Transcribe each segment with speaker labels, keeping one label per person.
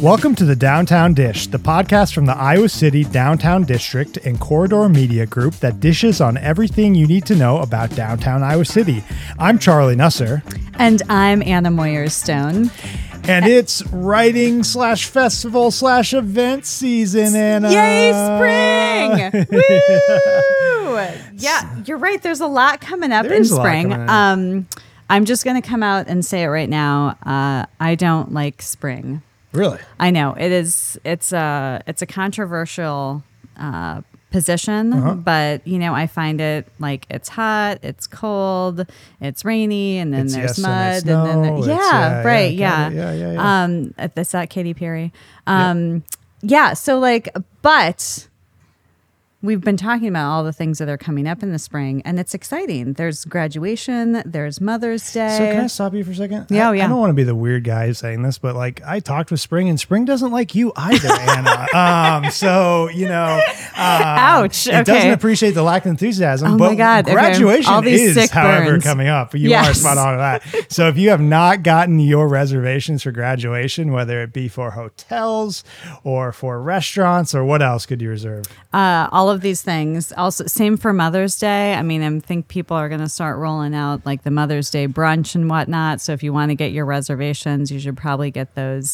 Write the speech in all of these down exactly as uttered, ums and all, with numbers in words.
Speaker 1: Welcome to the Downtown Dish, the podcast from the Iowa City Downtown District and Corridor Media Group that dishes on everything you need to know about downtown Iowa City. I'm Charlie Nusser.
Speaker 2: And I'm Anna Moyer-Stone.
Speaker 1: And it's writing slash festival slash event season, Anna.
Speaker 2: Yay, spring! Woo! Yeah, you're right. There's a lot coming up in spring. Um, I'm just going to come out and say it right now. Uh, I don't like spring.
Speaker 1: Really?
Speaker 2: I know it is. It's a it's a controversial uh, position, uh-huh. but you know, I find it like it's hot, it's cold, it's rainy, and then
Speaker 1: it's
Speaker 2: there's
Speaker 1: yes
Speaker 2: mud,
Speaker 1: and,
Speaker 2: and then there, yeah,
Speaker 1: yeah,
Speaker 2: right,
Speaker 1: yeah,
Speaker 2: yeah,
Speaker 1: yeah, yeah, yeah.
Speaker 2: Um, that's that Katy Perry. Um, yeah. yeah. So like, but. We've been talking about all the things that are coming up in the spring, and it's exciting. There's graduation. There's Mother's Day.
Speaker 1: So can I stop you for a second?
Speaker 2: Yeah,
Speaker 1: I,
Speaker 2: yeah.
Speaker 1: I don't want to be the weird guy saying this, but like I talked with Spring, and Spring doesn't like you either, Anna. Um, so you know, um,
Speaker 2: ouch.
Speaker 1: It
Speaker 2: okay.
Speaker 1: doesn't appreciate the lack of enthusiasm.
Speaker 2: Oh
Speaker 1: but
Speaker 2: my God.
Speaker 1: Graduation
Speaker 2: okay. All these
Speaker 1: is,
Speaker 2: sick
Speaker 1: however,
Speaker 2: burns.
Speaker 1: coming up. You
Speaker 2: yes.
Speaker 1: are spot on that. So if you have not gotten your reservations for graduation, whether it be for hotels or for restaurants or what else could you reserve?
Speaker 2: Uh, all of these things. Also, same for Mother's Day. I mean, I think people are going to start rolling out like the Mother's Day brunch and whatnot. So if you want to get your reservations, you should probably get those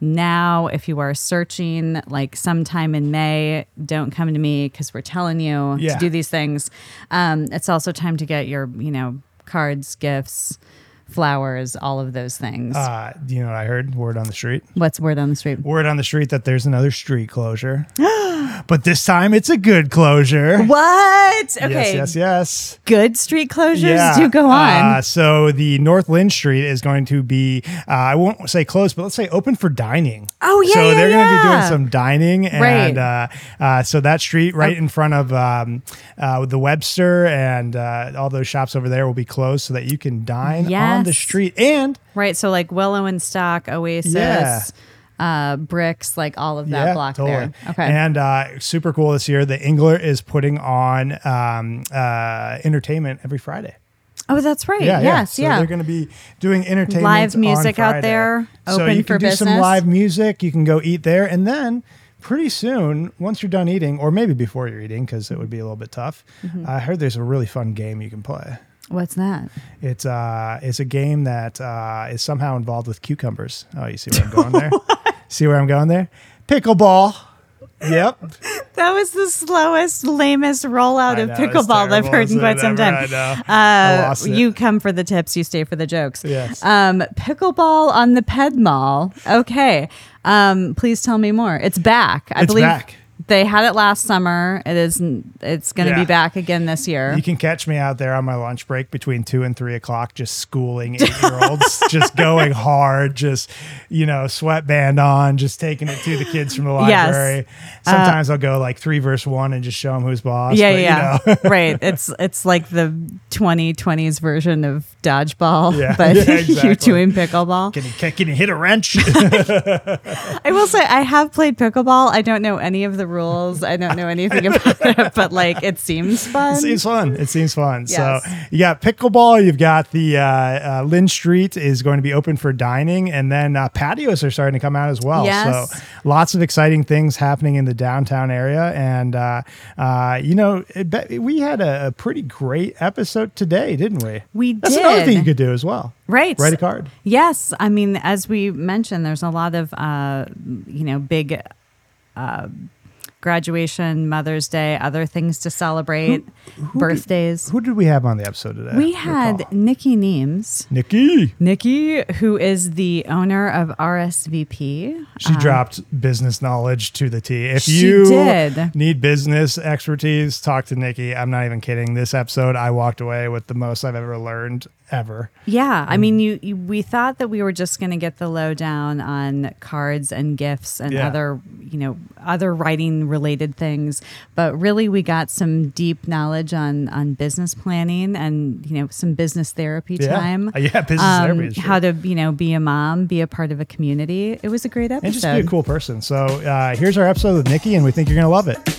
Speaker 2: now. If you are searching like sometime in May, don't come to me because we're telling you
Speaker 1: yeah.
Speaker 2: to do these things. Um, it's also time to get your, you know, cards, gifts, flowers, all of those things.
Speaker 1: Uh, do you know what I heard? Word on the street.
Speaker 2: What's word on the street?
Speaker 1: Word on the street that there's another street closure. But this time it's a good closure.
Speaker 2: What? Okay.
Speaker 1: Yes, yes, yes.
Speaker 2: Good street closures
Speaker 1: yeah.
Speaker 2: do go on.
Speaker 1: Uh, so the North Lynn Street is going to be, uh, I won't say closed, but let's say open for dining.
Speaker 2: Oh, yeah,
Speaker 1: So
Speaker 2: yeah,
Speaker 1: they're going to
Speaker 2: yeah.
Speaker 1: be doing some dining. And
Speaker 2: right.
Speaker 1: uh, uh, so that street right oh. in front of um, uh, the Webster and uh, all those shops over there will be closed so that you can dine
Speaker 2: yes.
Speaker 1: on the street. And
Speaker 2: right. So like Willow and Stock, Oasis.
Speaker 1: Yeah.
Speaker 2: Uh, bricks, like all of that
Speaker 1: yeah,
Speaker 2: block
Speaker 1: totally.
Speaker 2: there. Okay.
Speaker 1: And uh, super cool this year, the Engler is putting on um, uh, entertainment every Friday.
Speaker 2: Oh, that's right.
Speaker 1: Yeah,
Speaker 2: yes,
Speaker 1: yeah. So
Speaker 2: yeah.
Speaker 1: they're going to be doing entertainment
Speaker 2: live music
Speaker 1: on
Speaker 2: out there,
Speaker 1: so
Speaker 2: open
Speaker 1: you
Speaker 2: for
Speaker 1: can do
Speaker 2: business.
Speaker 1: some live music. You can go eat there, and then pretty soon, once you're done eating, or maybe before you're eating, because it would be a little bit tough. Mm-hmm. I heard there's a really fun game you can play.
Speaker 2: What's that?
Speaker 1: It's uh, it's a game that uh, is somehow involved with cucumbers. Oh, you see where I'm going there? See where I'm going there? Pickleball. Yep.
Speaker 2: That was the slowest, lamest rollout of pickleball I've heard in quite some time.
Speaker 1: I know.
Speaker 2: Uh,
Speaker 1: I lost it.
Speaker 2: You come for the tips, you stay for the jokes.
Speaker 1: Yes.
Speaker 2: Um, pickleball on the Ped Mall. Okay. Um, please tell me more. It's back. I
Speaker 1: it's
Speaker 2: believe
Speaker 1: back.
Speaker 2: They had it last summer. It is. It's going to
Speaker 1: Yeah.
Speaker 2: be back again this year.
Speaker 1: You can catch me out there on my lunch break between two and three o'clock, just schooling eight-year-olds, just going hard, just you know, sweatband on, just taking it to the kids from the library.
Speaker 2: Yes.
Speaker 1: Sometimes
Speaker 2: uh,
Speaker 1: I'll go like three verse one and just show them who's boss.
Speaker 2: Yeah,
Speaker 1: but,
Speaker 2: yeah,
Speaker 1: you know.
Speaker 2: right. It's it's like the twenty twenties version of dodgeball,
Speaker 1: yeah,
Speaker 2: but
Speaker 1: yeah, exactly.
Speaker 2: you're doing pickleball.
Speaker 1: Can you, can you hit a wrench?
Speaker 2: I will say I have played pickleball. I don't know any of the rules. I don't know anything about it, but like it seems fun.
Speaker 1: It seems fun. It seems fun.
Speaker 2: Yes.
Speaker 1: So you got pickleball. You've got the uh, uh, Lynn Street is going to be open for dining, and then uh, patios are starting to come out as well.
Speaker 2: Yes.
Speaker 1: So lots of exciting things happening in the downtown area, and uh, uh, you know, it, we had a, a pretty great episode today, didn't we?
Speaker 2: We
Speaker 1: That's
Speaker 2: did.
Speaker 1: another thing you could do as well.
Speaker 2: Right.
Speaker 1: Write a card.
Speaker 2: Yes. I mean, as we mentioned, there's a lot of, uh, you know, big uh, graduation, Mother's Day, other things to celebrate,
Speaker 1: who, who
Speaker 2: birthdays.
Speaker 1: Did, who did we have on the episode today?
Speaker 2: We had
Speaker 1: Recall.
Speaker 2: Nikki Neems.
Speaker 1: Nikki.
Speaker 2: Nikki, who is the owner of R S V P.
Speaker 1: She
Speaker 2: um,
Speaker 1: dropped business knowledge to the T. If
Speaker 2: she
Speaker 1: you
Speaker 2: did.
Speaker 1: need business expertise, talk to Nikki. I'm not even kidding. This episode, I walked away with the most I've ever learned ever.
Speaker 2: Yeah. I mean, you, you we thought that we were just going to get the lowdown on cards and gifts and
Speaker 1: Yeah.
Speaker 2: other, you know, other writing related things. But really, we got some deep knowledge on, on business planning and, you know, some business therapy
Speaker 1: Yeah.
Speaker 2: time.
Speaker 1: Uh, yeah, business
Speaker 2: Um,
Speaker 1: therapy is true.
Speaker 2: how to, you know, be a mom, be a part of a community. It was a great episode.
Speaker 1: And just be a cool person. So uh, here's our episode with Nikki, and we think you're going to love it.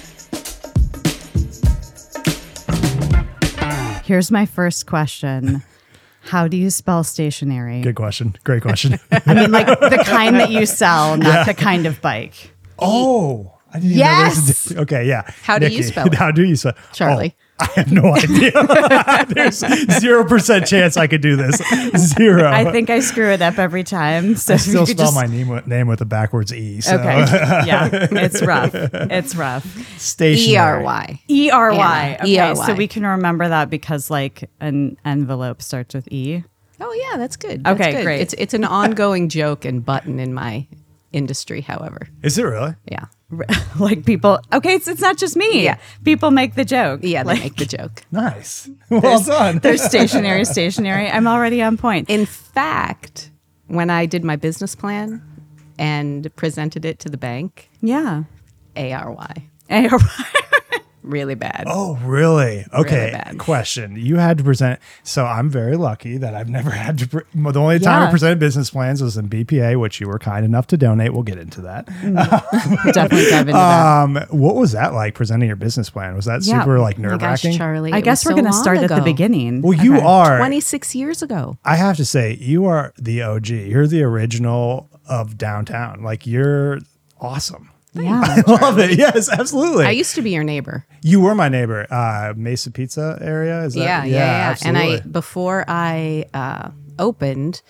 Speaker 2: Here's my first question. How do you spell stationary?
Speaker 1: Good question. Great question.
Speaker 2: I mean, like the kind that you sell, not yeah. the kind of bike.
Speaker 1: Oh, I didn't
Speaker 2: yes.
Speaker 1: know this. Okay, yeah.
Speaker 3: How
Speaker 1: Nikki,
Speaker 3: do you spell it?
Speaker 1: How do you spell
Speaker 3: Charlie?
Speaker 1: Oh, I have no idea. There's zero percent chance I could do this. Zero.
Speaker 2: I think I screw it up every time. So
Speaker 1: I still spell
Speaker 2: just...
Speaker 1: my name with, name with a backwards E. So.
Speaker 2: Okay. Yeah, it's rough. It's rough.
Speaker 1: Stationary.
Speaker 3: E R Y.
Speaker 2: E R Y.
Speaker 3: Yeah.
Speaker 2: Okay,
Speaker 3: E R Y.
Speaker 2: so we can remember that because like an envelope starts with E.
Speaker 3: Oh yeah, that's good. That's
Speaker 2: Okay,
Speaker 3: good.
Speaker 2: great.
Speaker 3: It's it's an ongoing joke and button in my industry, however.
Speaker 1: Is it really?
Speaker 3: Yeah.
Speaker 2: Like people, okay, it's, it's not just me.
Speaker 3: Yeah.
Speaker 2: People make the joke.
Speaker 3: Yeah, they
Speaker 2: like,
Speaker 3: make the joke.
Speaker 1: Nice. Well done.
Speaker 2: They're stationary, stationary. I'm already on point.
Speaker 3: In fact, when I did my business plan and presented it to the bank,
Speaker 2: Yeah.
Speaker 3: A R Y.
Speaker 2: A R Y.
Speaker 3: Really bad.
Speaker 1: Oh, really? Okay.
Speaker 3: Really bad.
Speaker 1: Question. You had to present. So I'm very lucky that I've never had to. Pre- the only time
Speaker 2: Yeah.
Speaker 1: I presented business plans was in B P A, which you were kind enough to donate. We'll get into that.
Speaker 2: Definitely dive into that.
Speaker 1: Um, what was that like presenting your business plan? Was that
Speaker 2: Yeah.
Speaker 1: super like
Speaker 3: Oh my
Speaker 1: nerve
Speaker 3: gosh,
Speaker 1: wracking?
Speaker 3: Charlie.
Speaker 2: I
Speaker 3: it
Speaker 2: guess
Speaker 3: was
Speaker 2: we're
Speaker 3: so
Speaker 2: going to
Speaker 3: long
Speaker 2: start at the
Speaker 3: ago.
Speaker 2: beginning.
Speaker 1: Well, you
Speaker 2: Okay.
Speaker 1: are.
Speaker 3: twenty-six years ago.
Speaker 1: I have to say, you are the O G. You're the original of downtown. Like you're awesome.
Speaker 2: Yeah.
Speaker 1: I love it. Yes, absolutely.
Speaker 3: I used to be your neighbor.
Speaker 1: you were my neighbor. Uh, Mesa Pizza area. Is that?
Speaker 3: Yeah, yeah, yeah. And I
Speaker 1: absolutely.
Speaker 3: before I uh, opened,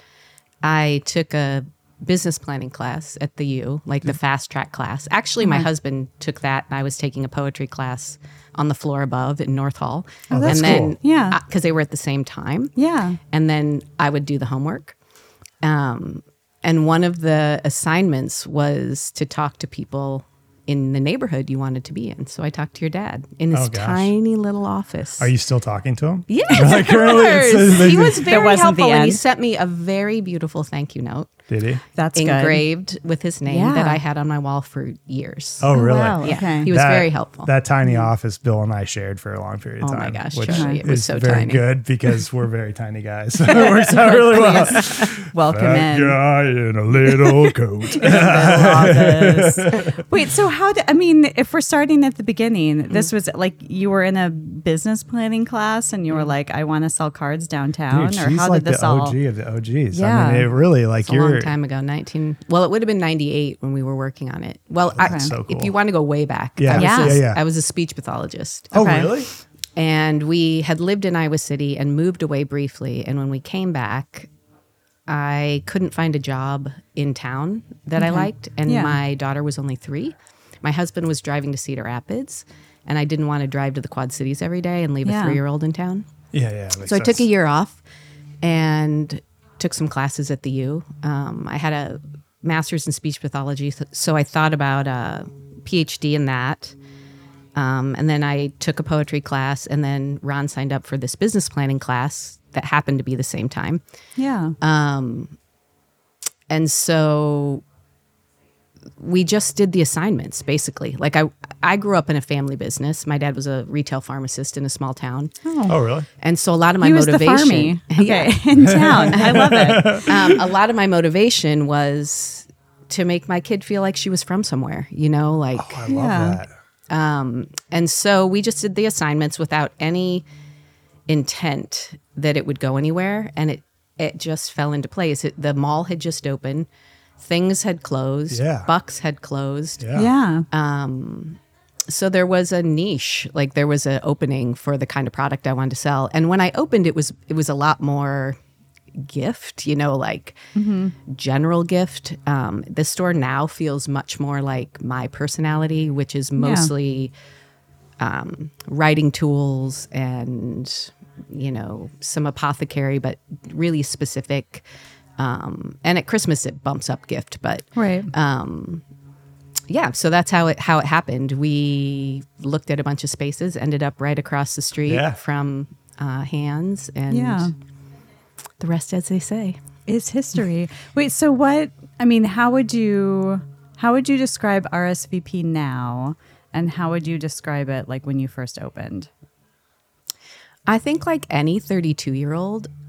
Speaker 3: I took a business planning class at the U, like the fast track class. Actually, my husband took that, and I was taking a poetry class on the floor above in North Hall.
Speaker 1: Oh, that's
Speaker 3: and then,
Speaker 1: cool.
Speaker 2: Yeah.
Speaker 3: because they were at the same time.
Speaker 2: Yeah.
Speaker 3: And then I would do the homework. Um, and one of the assignments was to talk to people in the neighborhood you wanted to be in. So I talked to your dad in his
Speaker 1: Oh, gosh.
Speaker 3: tiny little office.
Speaker 1: Are you still talking to him?
Speaker 3: Yes,
Speaker 1: Like,
Speaker 3: of
Speaker 1: currently it's-
Speaker 3: course.
Speaker 1: it's-
Speaker 3: He was very
Speaker 2: wasn't the
Speaker 3: helpful, and he
Speaker 2: end.
Speaker 3: sent me a very beautiful thank you note
Speaker 1: Did he?
Speaker 2: That's good.
Speaker 3: engraved with his name
Speaker 2: Yeah.
Speaker 3: that I had on my wall for years.
Speaker 1: Oh, really?
Speaker 2: wow.
Speaker 3: yeah,
Speaker 2: okay.
Speaker 3: he was
Speaker 1: That-
Speaker 3: very helpful.
Speaker 1: That tiny office Bill and I shared for a long period of
Speaker 3: Oh
Speaker 1: time.
Speaker 3: my gosh,
Speaker 1: which
Speaker 3: Charlie, it was
Speaker 1: is
Speaker 3: so
Speaker 1: very
Speaker 3: tiny.
Speaker 1: good because we're very tiny guys. So it works out really well.
Speaker 2: Welcome
Speaker 1: That
Speaker 2: in.
Speaker 1: guy in a little coat.
Speaker 2: Office. Wait, so how did, I mean, if we're starting at the beginning, this was like you were in a business planning class and you were like, I want to sell cards downtown,
Speaker 1: Dude,
Speaker 2: or
Speaker 1: she's
Speaker 2: how
Speaker 1: like
Speaker 2: did this
Speaker 1: the
Speaker 2: all?
Speaker 1: O G of the O Gs.
Speaker 2: Yeah.
Speaker 1: I mean, it really like
Speaker 3: It's a
Speaker 1: you're
Speaker 3: long time ago, nineteen. Well, it would have been ninety-eight when we were working on it. Well, I,
Speaker 1: That's so cool.
Speaker 3: if you want to go way back,
Speaker 1: Yeah.
Speaker 3: I was,
Speaker 2: Yeah.
Speaker 3: a,
Speaker 1: Yeah, yeah.
Speaker 3: I was a speech pathologist.
Speaker 1: Oh,
Speaker 2: Okay.
Speaker 1: really?
Speaker 3: And we had lived in Iowa City and moved away briefly. And when we came back, I couldn't find a job in town that I liked. And
Speaker 2: Yeah.
Speaker 3: my daughter was only three. My husband was driving to Cedar Rapids. And I didn't want to drive to the Quad Cities every day and leave
Speaker 2: Yeah.
Speaker 3: a three year old in town.
Speaker 1: Yeah, yeah. makes
Speaker 3: So I took
Speaker 1: sense.
Speaker 3: a year off and took some classes at the U. Um, I had a master's in speech pathology, so- so I thought about a PhD in that. Um, and then I took a poetry class, and then Ron signed up for this business planning class that happened to be the same time.
Speaker 2: Yeah.
Speaker 3: And so we just did the assignments basically. Like I, I grew up in a family business. My dad was a retail pharmacist in a small town.
Speaker 1: Oh, really?
Speaker 3: And so a lot of my
Speaker 2: he was
Speaker 3: motivation,
Speaker 2: the farmy. Okay. In town. I love it.
Speaker 3: um, a lot of my motivation was to make my kid feel like she was from somewhere, you know, like,
Speaker 1: I love
Speaker 2: Yeah.
Speaker 1: that.
Speaker 3: and so we just did the assignments without any intent that it would go anywhere. And it, it just fell into place. It, the mall had just opened. Things had closed.
Speaker 1: Yeah.
Speaker 3: Bucks had closed.
Speaker 1: Yeah.
Speaker 2: Yeah.
Speaker 3: So there was a niche, like there was an opening for the kind of product I wanted to sell. And when I opened, it was it was a lot more gift, you know, like general gift. Um, the store now feels much more like my personality, which is mostly um, writing tools and, you know, some apothecary, but really specific. Um, and at Christmas, it bumps up gift, but
Speaker 2: Right.
Speaker 3: yeah, so that's how it how it happened. We looked at a bunch of spaces, ended up right across the street
Speaker 1: Yeah.
Speaker 3: from uh, Hands, and
Speaker 2: Yeah.
Speaker 3: the rest, as they say.
Speaker 2: Is history. Wait, so what, I mean, how would you, how would you describe R S V P now? And how would you describe it like when you first opened?
Speaker 3: I think like any thirty-two year old,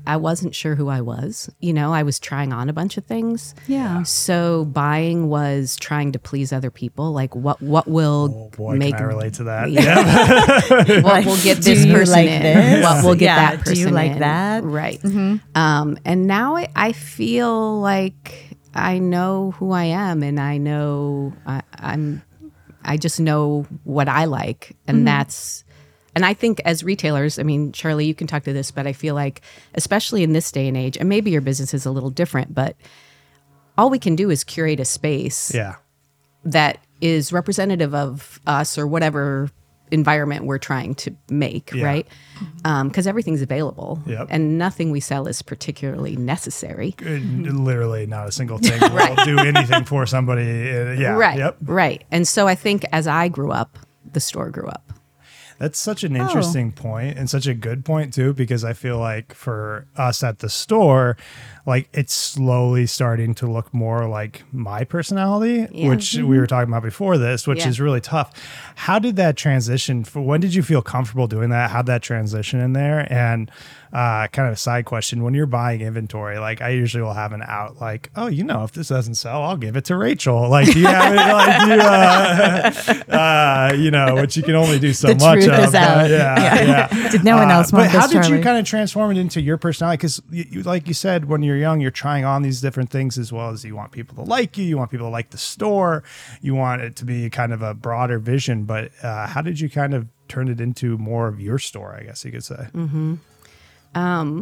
Speaker 3: I wasn't sure who I was. You know, I was trying on a bunch of things.
Speaker 2: Yeah.
Speaker 3: So buying was trying to please other people. Like what what will
Speaker 1: Oh boy,
Speaker 3: make
Speaker 1: can I relate to that?
Speaker 3: Yeah. What will get this
Speaker 2: Do you
Speaker 3: person
Speaker 2: like
Speaker 3: in?
Speaker 2: this?
Speaker 3: What will get
Speaker 2: Yeah,
Speaker 3: that
Speaker 2: do
Speaker 3: person
Speaker 2: you like
Speaker 3: in?
Speaker 2: that?
Speaker 3: Right. Um, and now I, I feel like I know who I am, and I know I, I'm. I just know what I like, and that's. And I think as retailers, I mean, Charlie, you can talk to this, but I feel like, especially in this day and age, and maybe your business is a little different, but all we can do is curate a space
Speaker 1: Yeah.
Speaker 3: that is representative of us or whatever environment we're trying to make,
Speaker 1: Yeah.
Speaker 3: right? Because everything's available,
Speaker 1: Yep.
Speaker 3: and nothing we sell is particularly necessary.
Speaker 1: Good- Literally not a single thing will do anything for somebody. Uh, yeah.
Speaker 3: Right,
Speaker 1: Yep.
Speaker 3: right. And so I think as I grew up, the store grew up.
Speaker 1: That's such an
Speaker 2: Oh.
Speaker 1: interesting point and such a good point too, because I feel like for us at the store, like it's slowly starting to look more like my personality,
Speaker 3: Yeah.
Speaker 1: which we were talking about before this, which
Speaker 3: Yeah.
Speaker 1: is really tough. How did that transition? For when did you feel comfortable doing that? How'd that transition in there? And uh, kind of a side question: when you're buying inventory, like I usually will have an out, like, oh, you know, if this doesn't sell, I'll give it to Rachel. Like, do you have it? Like, do you, uh, uh, you know, which you can only do so
Speaker 2: The
Speaker 1: much
Speaker 2: truth
Speaker 1: of.
Speaker 2: is out.
Speaker 1: but Yeah, yeah.
Speaker 2: Did no one
Speaker 1: Uh,
Speaker 2: else
Speaker 1: But
Speaker 2: want
Speaker 1: how
Speaker 2: this,
Speaker 1: did
Speaker 2: Charlie?
Speaker 1: you kind of transform it into your personality? Because, you, you, like you said, when you're young, you're trying on these different things as well as you want people to like you. You want people to like the store. You want it to be kind of a broader vision. But uh, how did you kind of turn it into more of your store, I guess you could say?
Speaker 3: Mm-hmm. Um,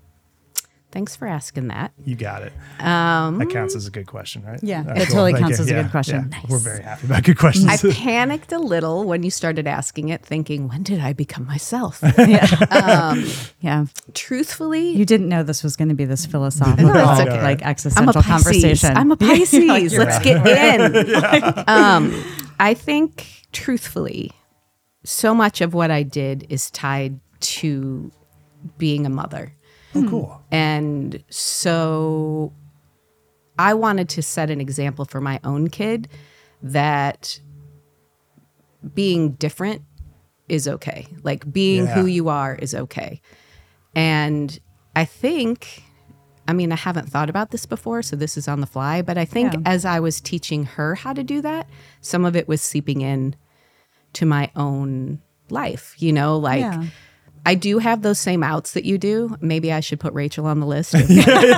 Speaker 3: thanks for asking that.
Speaker 1: You got it.
Speaker 3: Um,
Speaker 1: That counts as a good question, right?
Speaker 2: Yeah,
Speaker 1: All
Speaker 2: it totally
Speaker 1: Thank
Speaker 2: counts
Speaker 1: you.
Speaker 2: as a
Speaker 1: Yeah,
Speaker 2: good question.
Speaker 1: yeah.
Speaker 2: Nice.
Speaker 1: We're very happy about good questions.
Speaker 3: I panicked a little when you started asking it, thinking, when did I become myself?
Speaker 2: yeah.
Speaker 3: um,
Speaker 2: yeah.
Speaker 3: truthfully,
Speaker 2: You didn't know this was going to be this philosophical,
Speaker 3: No, it's
Speaker 1: okay.
Speaker 2: like
Speaker 3: I'm a
Speaker 2: existential
Speaker 3: Pisces.
Speaker 2: conversation.
Speaker 3: I'm a Pisces.
Speaker 2: You're
Speaker 3: Let's
Speaker 2: right.
Speaker 3: get in. um, I think, truthfully, so much of what I did is tied to being a mother.
Speaker 1: Oh, cool.
Speaker 3: And so I wanted to set an example for my own kid that being different is okay. Like being
Speaker 1: Yeah.
Speaker 3: who you are is okay. And I think, I mean, I haven't thought about this before, so this is on the fly, but I think
Speaker 2: Yeah.
Speaker 3: as I was teaching her how to do that, some of it was seeping in to my own life, you know, like
Speaker 2: Yeah.
Speaker 3: I do have those same outs that you do. Maybe I should put Rachel on the list. Of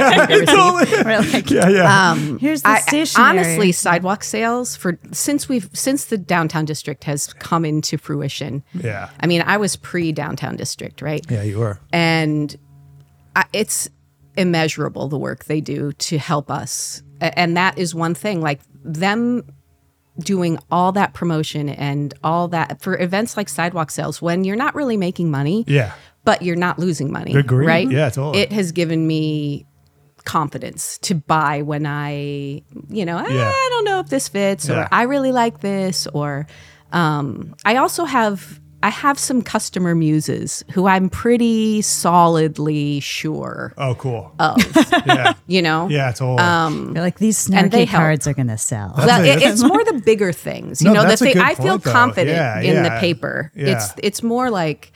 Speaker 2: We're like,
Speaker 1: Yeah, yeah.
Speaker 3: um,
Speaker 2: here's the
Speaker 3: I-
Speaker 2: stationery.
Speaker 3: honestly, sidewalk sales for since we've since the downtown district has come into fruition.
Speaker 1: yeah.
Speaker 3: I mean, I was pre downtown district, right?
Speaker 1: Yeah, you were.
Speaker 3: And I, it's immeasurable the work they do to help us, A- and that is one thing. Like them doing all that promotion and all that for events like sidewalk sales when you're not really making money,
Speaker 1: Yeah.
Speaker 3: but you're not losing money,
Speaker 1: Agreed.
Speaker 3: right?
Speaker 1: Yeah, totally.
Speaker 3: It has given me confidence to buy when I, you know, "Ah,
Speaker 1: Yeah.
Speaker 3: I don't know if this fits,
Speaker 1: Yeah.
Speaker 3: or I really like this, or um, I also have I have some customer muses who I'm pretty solidly sure
Speaker 1: Oh, cool.
Speaker 3: of,
Speaker 1: Yeah.
Speaker 3: you know.
Speaker 1: Yeah, totally.
Speaker 2: You're like, these
Speaker 3: And they
Speaker 2: snarky
Speaker 3: help.
Speaker 2: cards are going to sell.
Speaker 3: Well,
Speaker 1: That's a-
Speaker 3: it- it's more the bigger things, you
Speaker 1: No,
Speaker 3: know. The
Speaker 1: that's a
Speaker 3: thing
Speaker 1: good
Speaker 3: I feel
Speaker 1: point, though.
Speaker 3: confident
Speaker 1: Yeah,
Speaker 3: in the
Speaker 1: yeah.
Speaker 3: paper.
Speaker 1: Yeah.
Speaker 3: It's it's more like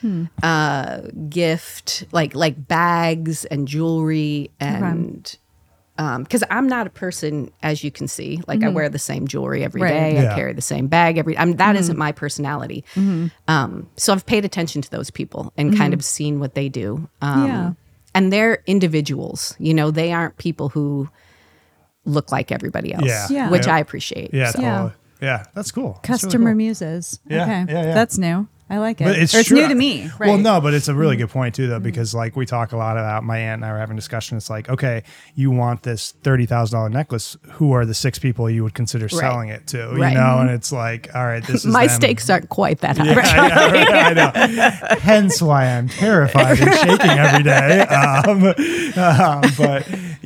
Speaker 3: uh, gift, like like bags and jewelry, and because I'm not a person, as you can see, like I wear the same jewelry every
Speaker 2: Right.
Speaker 3: day.
Speaker 1: Yeah.
Speaker 3: I carry the same bag every. I'm, that isn't my personality. Um, so I've paid attention to those people and kind of seen what they do. Um,
Speaker 2: Yeah.
Speaker 3: And they're individuals. You know, they aren't people who look like everybody else.
Speaker 1: Yeah.
Speaker 2: Yeah.
Speaker 3: Which
Speaker 1: Yeah.
Speaker 3: I appreciate.
Speaker 1: yeah,
Speaker 3: So-
Speaker 1: totally. Yeah, that's cool. That's really
Speaker 2: Customer
Speaker 1: cool.
Speaker 2: muses.
Speaker 1: Yeah,
Speaker 2: Okay.
Speaker 1: yeah, yeah.
Speaker 2: That's new. I like it.
Speaker 1: But it's
Speaker 2: or it's
Speaker 1: true.
Speaker 2: new to me. Right.
Speaker 1: Well, no, but it's a really good point too, though, because like we talk a lot about, my aunt and I were having a discussion. It's like, okay, you want this thirty thousand dollar necklace. Who are the six people you would consider selling it to?
Speaker 3: Right.
Speaker 1: You know, and it's like, all right, this is
Speaker 3: My
Speaker 1: them.
Speaker 3: stakes aren't quite that high.
Speaker 1: Yeah, yeah, right, I know. Hence why I'm terrified and shaking every day. Um, um, but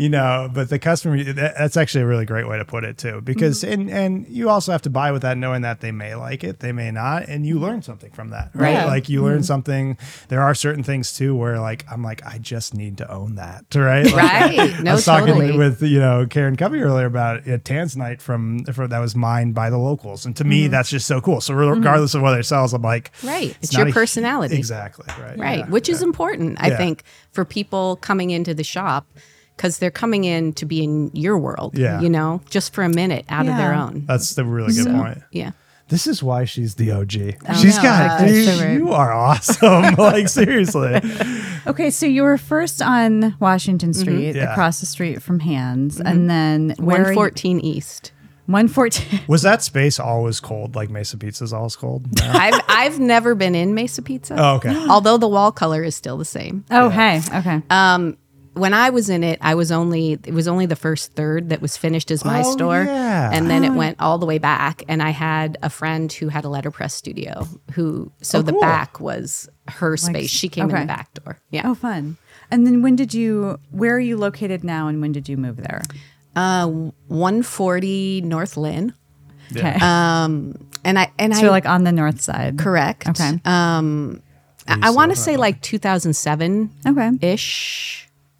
Speaker 1: you know, but the customer, that, that's actually a really great way to put it too, because,
Speaker 3: Mm-hmm.
Speaker 1: and, and you also have to buy with that, knowing that they may like it, they may not, and you learn something from that, right?
Speaker 3: Yeah.
Speaker 1: Like you learn
Speaker 3: Mm-hmm.
Speaker 1: something. There are certain things too, where like, I'm like, I just need to own that, right? Like,
Speaker 3: Right.
Speaker 1: I
Speaker 3: No,
Speaker 1: was talking
Speaker 3: totally.
Speaker 1: with, you know, Karen Covey earlier about a Tanzanite from, from that was mined by the locals. And to me,
Speaker 3: Mm-hmm.
Speaker 1: that's just so cool. So regardless of whether it sells, I'm like,
Speaker 3: Right. It's
Speaker 1: not
Speaker 3: your
Speaker 1: a-
Speaker 3: personality.
Speaker 1: Exactly. Right.
Speaker 3: Right.
Speaker 1: Yeah,
Speaker 3: Which is
Speaker 1: yeah.
Speaker 3: important, I
Speaker 1: Yeah.
Speaker 3: think, for people coming into the shop because they're coming in to be in your world,
Speaker 1: Yeah.
Speaker 3: you know, just for a minute out of their
Speaker 2: Yeah.
Speaker 3: own.
Speaker 1: That's the really good point.
Speaker 3: Yeah.
Speaker 1: This is why she's the O G. She's
Speaker 2: no,
Speaker 1: got,
Speaker 2: that's
Speaker 1: dude,
Speaker 2: so right.
Speaker 1: you are awesome. Like, seriously.
Speaker 2: Okay, so you were first on Washington Street,
Speaker 1: Yeah.
Speaker 2: across the street from Hands, and then where
Speaker 3: one fourteen East.
Speaker 2: one fourteen.
Speaker 1: Was that space always cold? Like Mesa Pizza's always cold? No?
Speaker 3: I've I've never been in Mesa Pizza.
Speaker 1: Oh, okay.
Speaker 3: Although the wall color is still the same.
Speaker 2: Oh, hey, okay.
Speaker 3: When I was in it, I was only it was only the first third that was finished as my
Speaker 1: Oh,
Speaker 3: store.
Speaker 1: yeah.
Speaker 3: And then it went all the way back. And I had a friend who had a letterpress studio who so
Speaker 1: Oh,
Speaker 3: the
Speaker 1: cool.
Speaker 3: back was her space. She came in
Speaker 2: okay.
Speaker 3: the back door. Yeah.
Speaker 2: Oh, fun. And then when did you? Where are you located now, and when did you move there?
Speaker 3: Uh one forty North Lynn.
Speaker 2: Okay,
Speaker 3: Um and I and
Speaker 2: so
Speaker 3: I
Speaker 2: you're like on the north side.
Speaker 3: correct.
Speaker 2: Okay.
Speaker 3: Um I, I want to say like two thousand seven
Speaker 2: Okay.
Speaker 3: ish.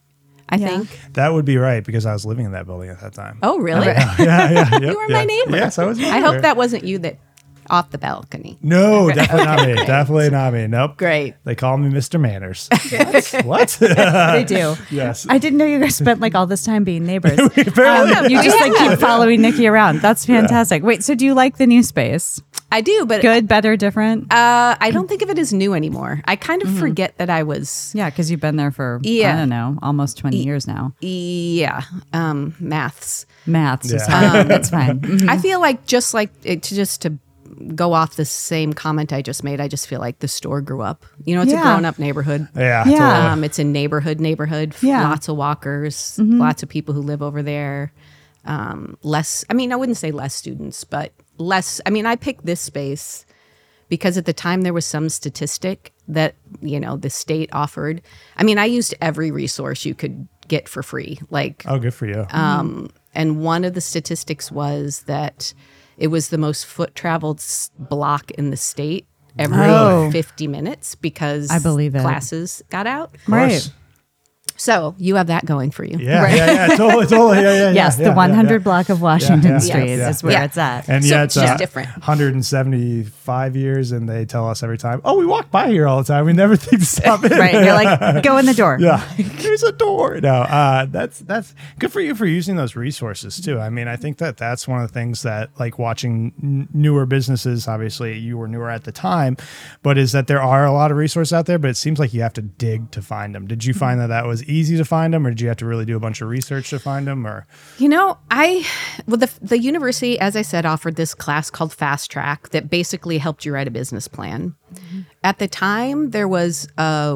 Speaker 3: I
Speaker 2: Yeah.
Speaker 3: think.
Speaker 1: That would be right, because I was living in that building at that time.
Speaker 3: Oh, really?
Speaker 1: Yeah, yeah. Yep,
Speaker 3: You were my
Speaker 1: yeah.
Speaker 3: neighbor.
Speaker 1: Yes, I was your
Speaker 3: I
Speaker 1: neighbor.
Speaker 3: hope that wasn't you that off the balcony.
Speaker 1: No, definitely not me. Definitely not me. Nope.
Speaker 3: Great.
Speaker 1: They call me Mister Manners. what? what?
Speaker 2: They do.
Speaker 1: Yes.
Speaker 2: I didn't know you guys spent like all this time being neighbors.
Speaker 1: Apparently.
Speaker 2: Um, you just like keep following Nikki around. That's fantastic. Wait, so do you like the new space?
Speaker 3: I do, but
Speaker 2: Good, better, different?
Speaker 3: uh, I don't think of it as new anymore. I kind of forget that I was,
Speaker 2: Yeah, because you've been there for
Speaker 3: Yeah.
Speaker 2: I don't know, almost twenty years now.
Speaker 3: yeah, um, maths.
Speaker 2: Maths, just
Speaker 1: Yeah.
Speaker 2: fine. That's fine. Mhm.
Speaker 3: I feel like just like it, to just to go off the same comment I just made, I just feel like the store grew up. You know, it's
Speaker 2: Yeah.
Speaker 3: a grown up neighborhood.
Speaker 1: Yeah.
Speaker 2: Yeah.
Speaker 1: Totally.
Speaker 3: Um, it's a neighborhood neighborhood. f-
Speaker 2: Yeah.
Speaker 3: Lots of walkers, lots of people who live over there. Um, less, I mean, I wouldn't say less students, but less. I mean, I picked this space because at the time there was some statistic that, you know, the state offered. I mean, I used every resource you could get for free. Like,
Speaker 1: Oh, good for you.
Speaker 3: um, and one of the statistics was that it was the most foot traveled s- block in the state every
Speaker 2: Oh.
Speaker 3: fifty minutes because
Speaker 2: I believe it.
Speaker 3: classes got out.
Speaker 1: Of course.
Speaker 2: Right.
Speaker 3: So you have that going for you.
Speaker 1: Yeah, yeah, yeah, totally, totally. Yeah, yeah,
Speaker 2: Yes,
Speaker 1: yeah,
Speaker 2: the one hundred
Speaker 1: yeah,
Speaker 2: block of Washington
Speaker 1: yeah,
Speaker 2: Street
Speaker 1: yeah,
Speaker 2: is where
Speaker 3: yeah.
Speaker 2: it's at.
Speaker 1: And
Speaker 3: So
Speaker 1: yeah, it's
Speaker 3: just
Speaker 1: uh,
Speaker 3: different.
Speaker 1: one hundred seventy-five years, and they tell us every time, "Oh, we walk by here all the time. We never think to stop in."
Speaker 2: Right. You're like, go in the door.
Speaker 1: Yeah, there's a door. No, uh, that's that's good for you for using those resources too. I mean, I think that that's one of the things that, like, watching n- newer businesses. Obviously, you were newer at the time, but is that there are a lot of resources out there, but it seems like you have to dig to find them. Did you find that that was easy to find them, or did you have to really do a bunch of research to find them? Or
Speaker 3: You know, I well the the university, as I said, offered this class called Fast Track that basically helped you write a business plan. At the time, there was a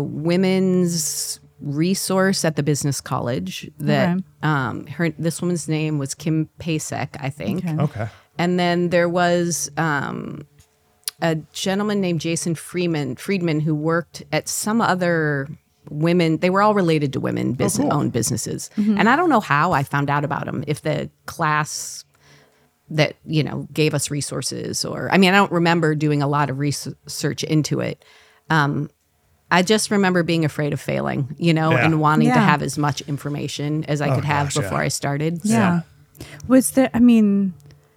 Speaker 3: women's resource at the business college that
Speaker 2: Okay.
Speaker 3: um her this woman's name was Kim Pasek, I think.
Speaker 2: Okay.
Speaker 1: okay,
Speaker 3: And then there was um, a gentleman named Jason Freeman Friedman who worked at some other women. They were all related to women business owned businesses. And I don't know how I found out about them. If the class that, you know, gave us resources, or I mean, I don't remember doing a lot of research into it. Um, I just remember being afraid of failing, you know,
Speaker 1: Yeah.
Speaker 3: and wanting to
Speaker 2: Yeah.
Speaker 3: have as much information as I
Speaker 1: Oh,
Speaker 3: could have
Speaker 1: gosh, yeah.
Speaker 3: before I started.
Speaker 2: Yeah. Was there, I mean,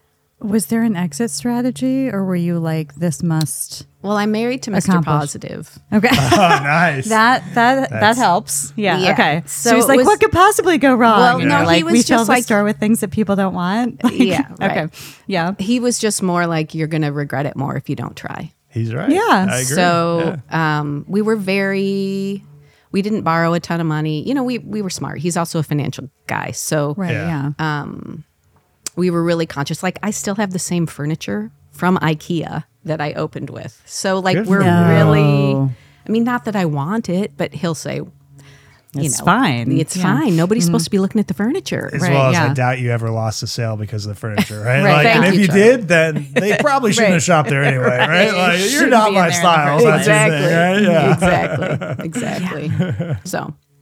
Speaker 2: was there an exit strategy, or were you like, this must.
Speaker 3: Well, I'm married to Mister
Speaker 2: Accomplish.
Speaker 3: Positive.
Speaker 2: Okay.
Speaker 1: oh, nice.
Speaker 2: That that that
Speaker 1: That's-
Speaker 2: helps. Yeah.
Speaker 3: Yeah.
Speaker 2: Okay. So,
Speaker 3: So
Speaker 2: he's
Speaker 3: it
Speaker 2: like,
Speaker 3: was-
Speaker 2: what could possibly go wrong?
Speaker 3: Well,
Speaker 2: and
Speaker 1: no,
Speaker 2: you're
Speaker 3: he
Speaker 2: like,
Speaker 3: was
Speaker 2: we
Speaker 3: just
Speaker 2: fill the
Speaker 3: like-
Speaker 2: store with things that people don't want. Like,
Speaker 3: Yeah, right.
Speaker 2: Okay. Yeah.
Speaker 3: He was just more like, you're going to regret it more if you don't try.
Speaker 1: He's right.
Speaker 2: Yeah.
Speaker 1: I agree.
Speaker 3: So
Speaker 1: Yeah.
Speaker 3: um, we were very, we didn't borrow a ton of money. You know, we we were smart. He's also a financial guy. So
Speaker 2: Right.
Speaker 1: Yeah.
Speaker 2: Yeah.
Speaker 3: we were really conscious. Like, I still have the same furniture from IKEA that I opened with. So, like,
Speaker 1: Good for
Speaker 3: we're
Speaker 1: you.
Speaker 3: really,
Speaker 2: No.
Speaker 3: I mean, not that I want it, but he'll say, you
Speaker 2: It's
Speaker 3: know,
Speaker 2: fine.
Speaker 3: It's
Speaker 2: Yeah.
Speaker 3: fine. Nobody's supposed to be looking at the furniture.
Speaker 1: As
Speaker 2: Right,
Speaker 1: well as I
Speaker 2: yeah.
Speaker 1: doubt you ever lost a sale because of the furniture, right?
Speaker 2: Right.
Speaker 1: Like,
Speaker 3: Thank
Speaker 1: and if
Speaker 3: you,
Speaker 1: you
Speaker 3: Charlie.
Speaker 1: did, then they probably shouldn't
Speaker 2: Right.
Speaker 1: have shopped there anyway, right? Like, you're
Speaker 2: shouldn't
Speaker 1: not
Speaker 2: be in
Speaker 1: my
Speaker 2: there in the
Speaker 1: style.
Speaker 2: first
Speaker 1: That's
Speaker 2: place.
Speaker 1: your thing, right? Yeah.
Speaker 3: Exactly. Exactly. So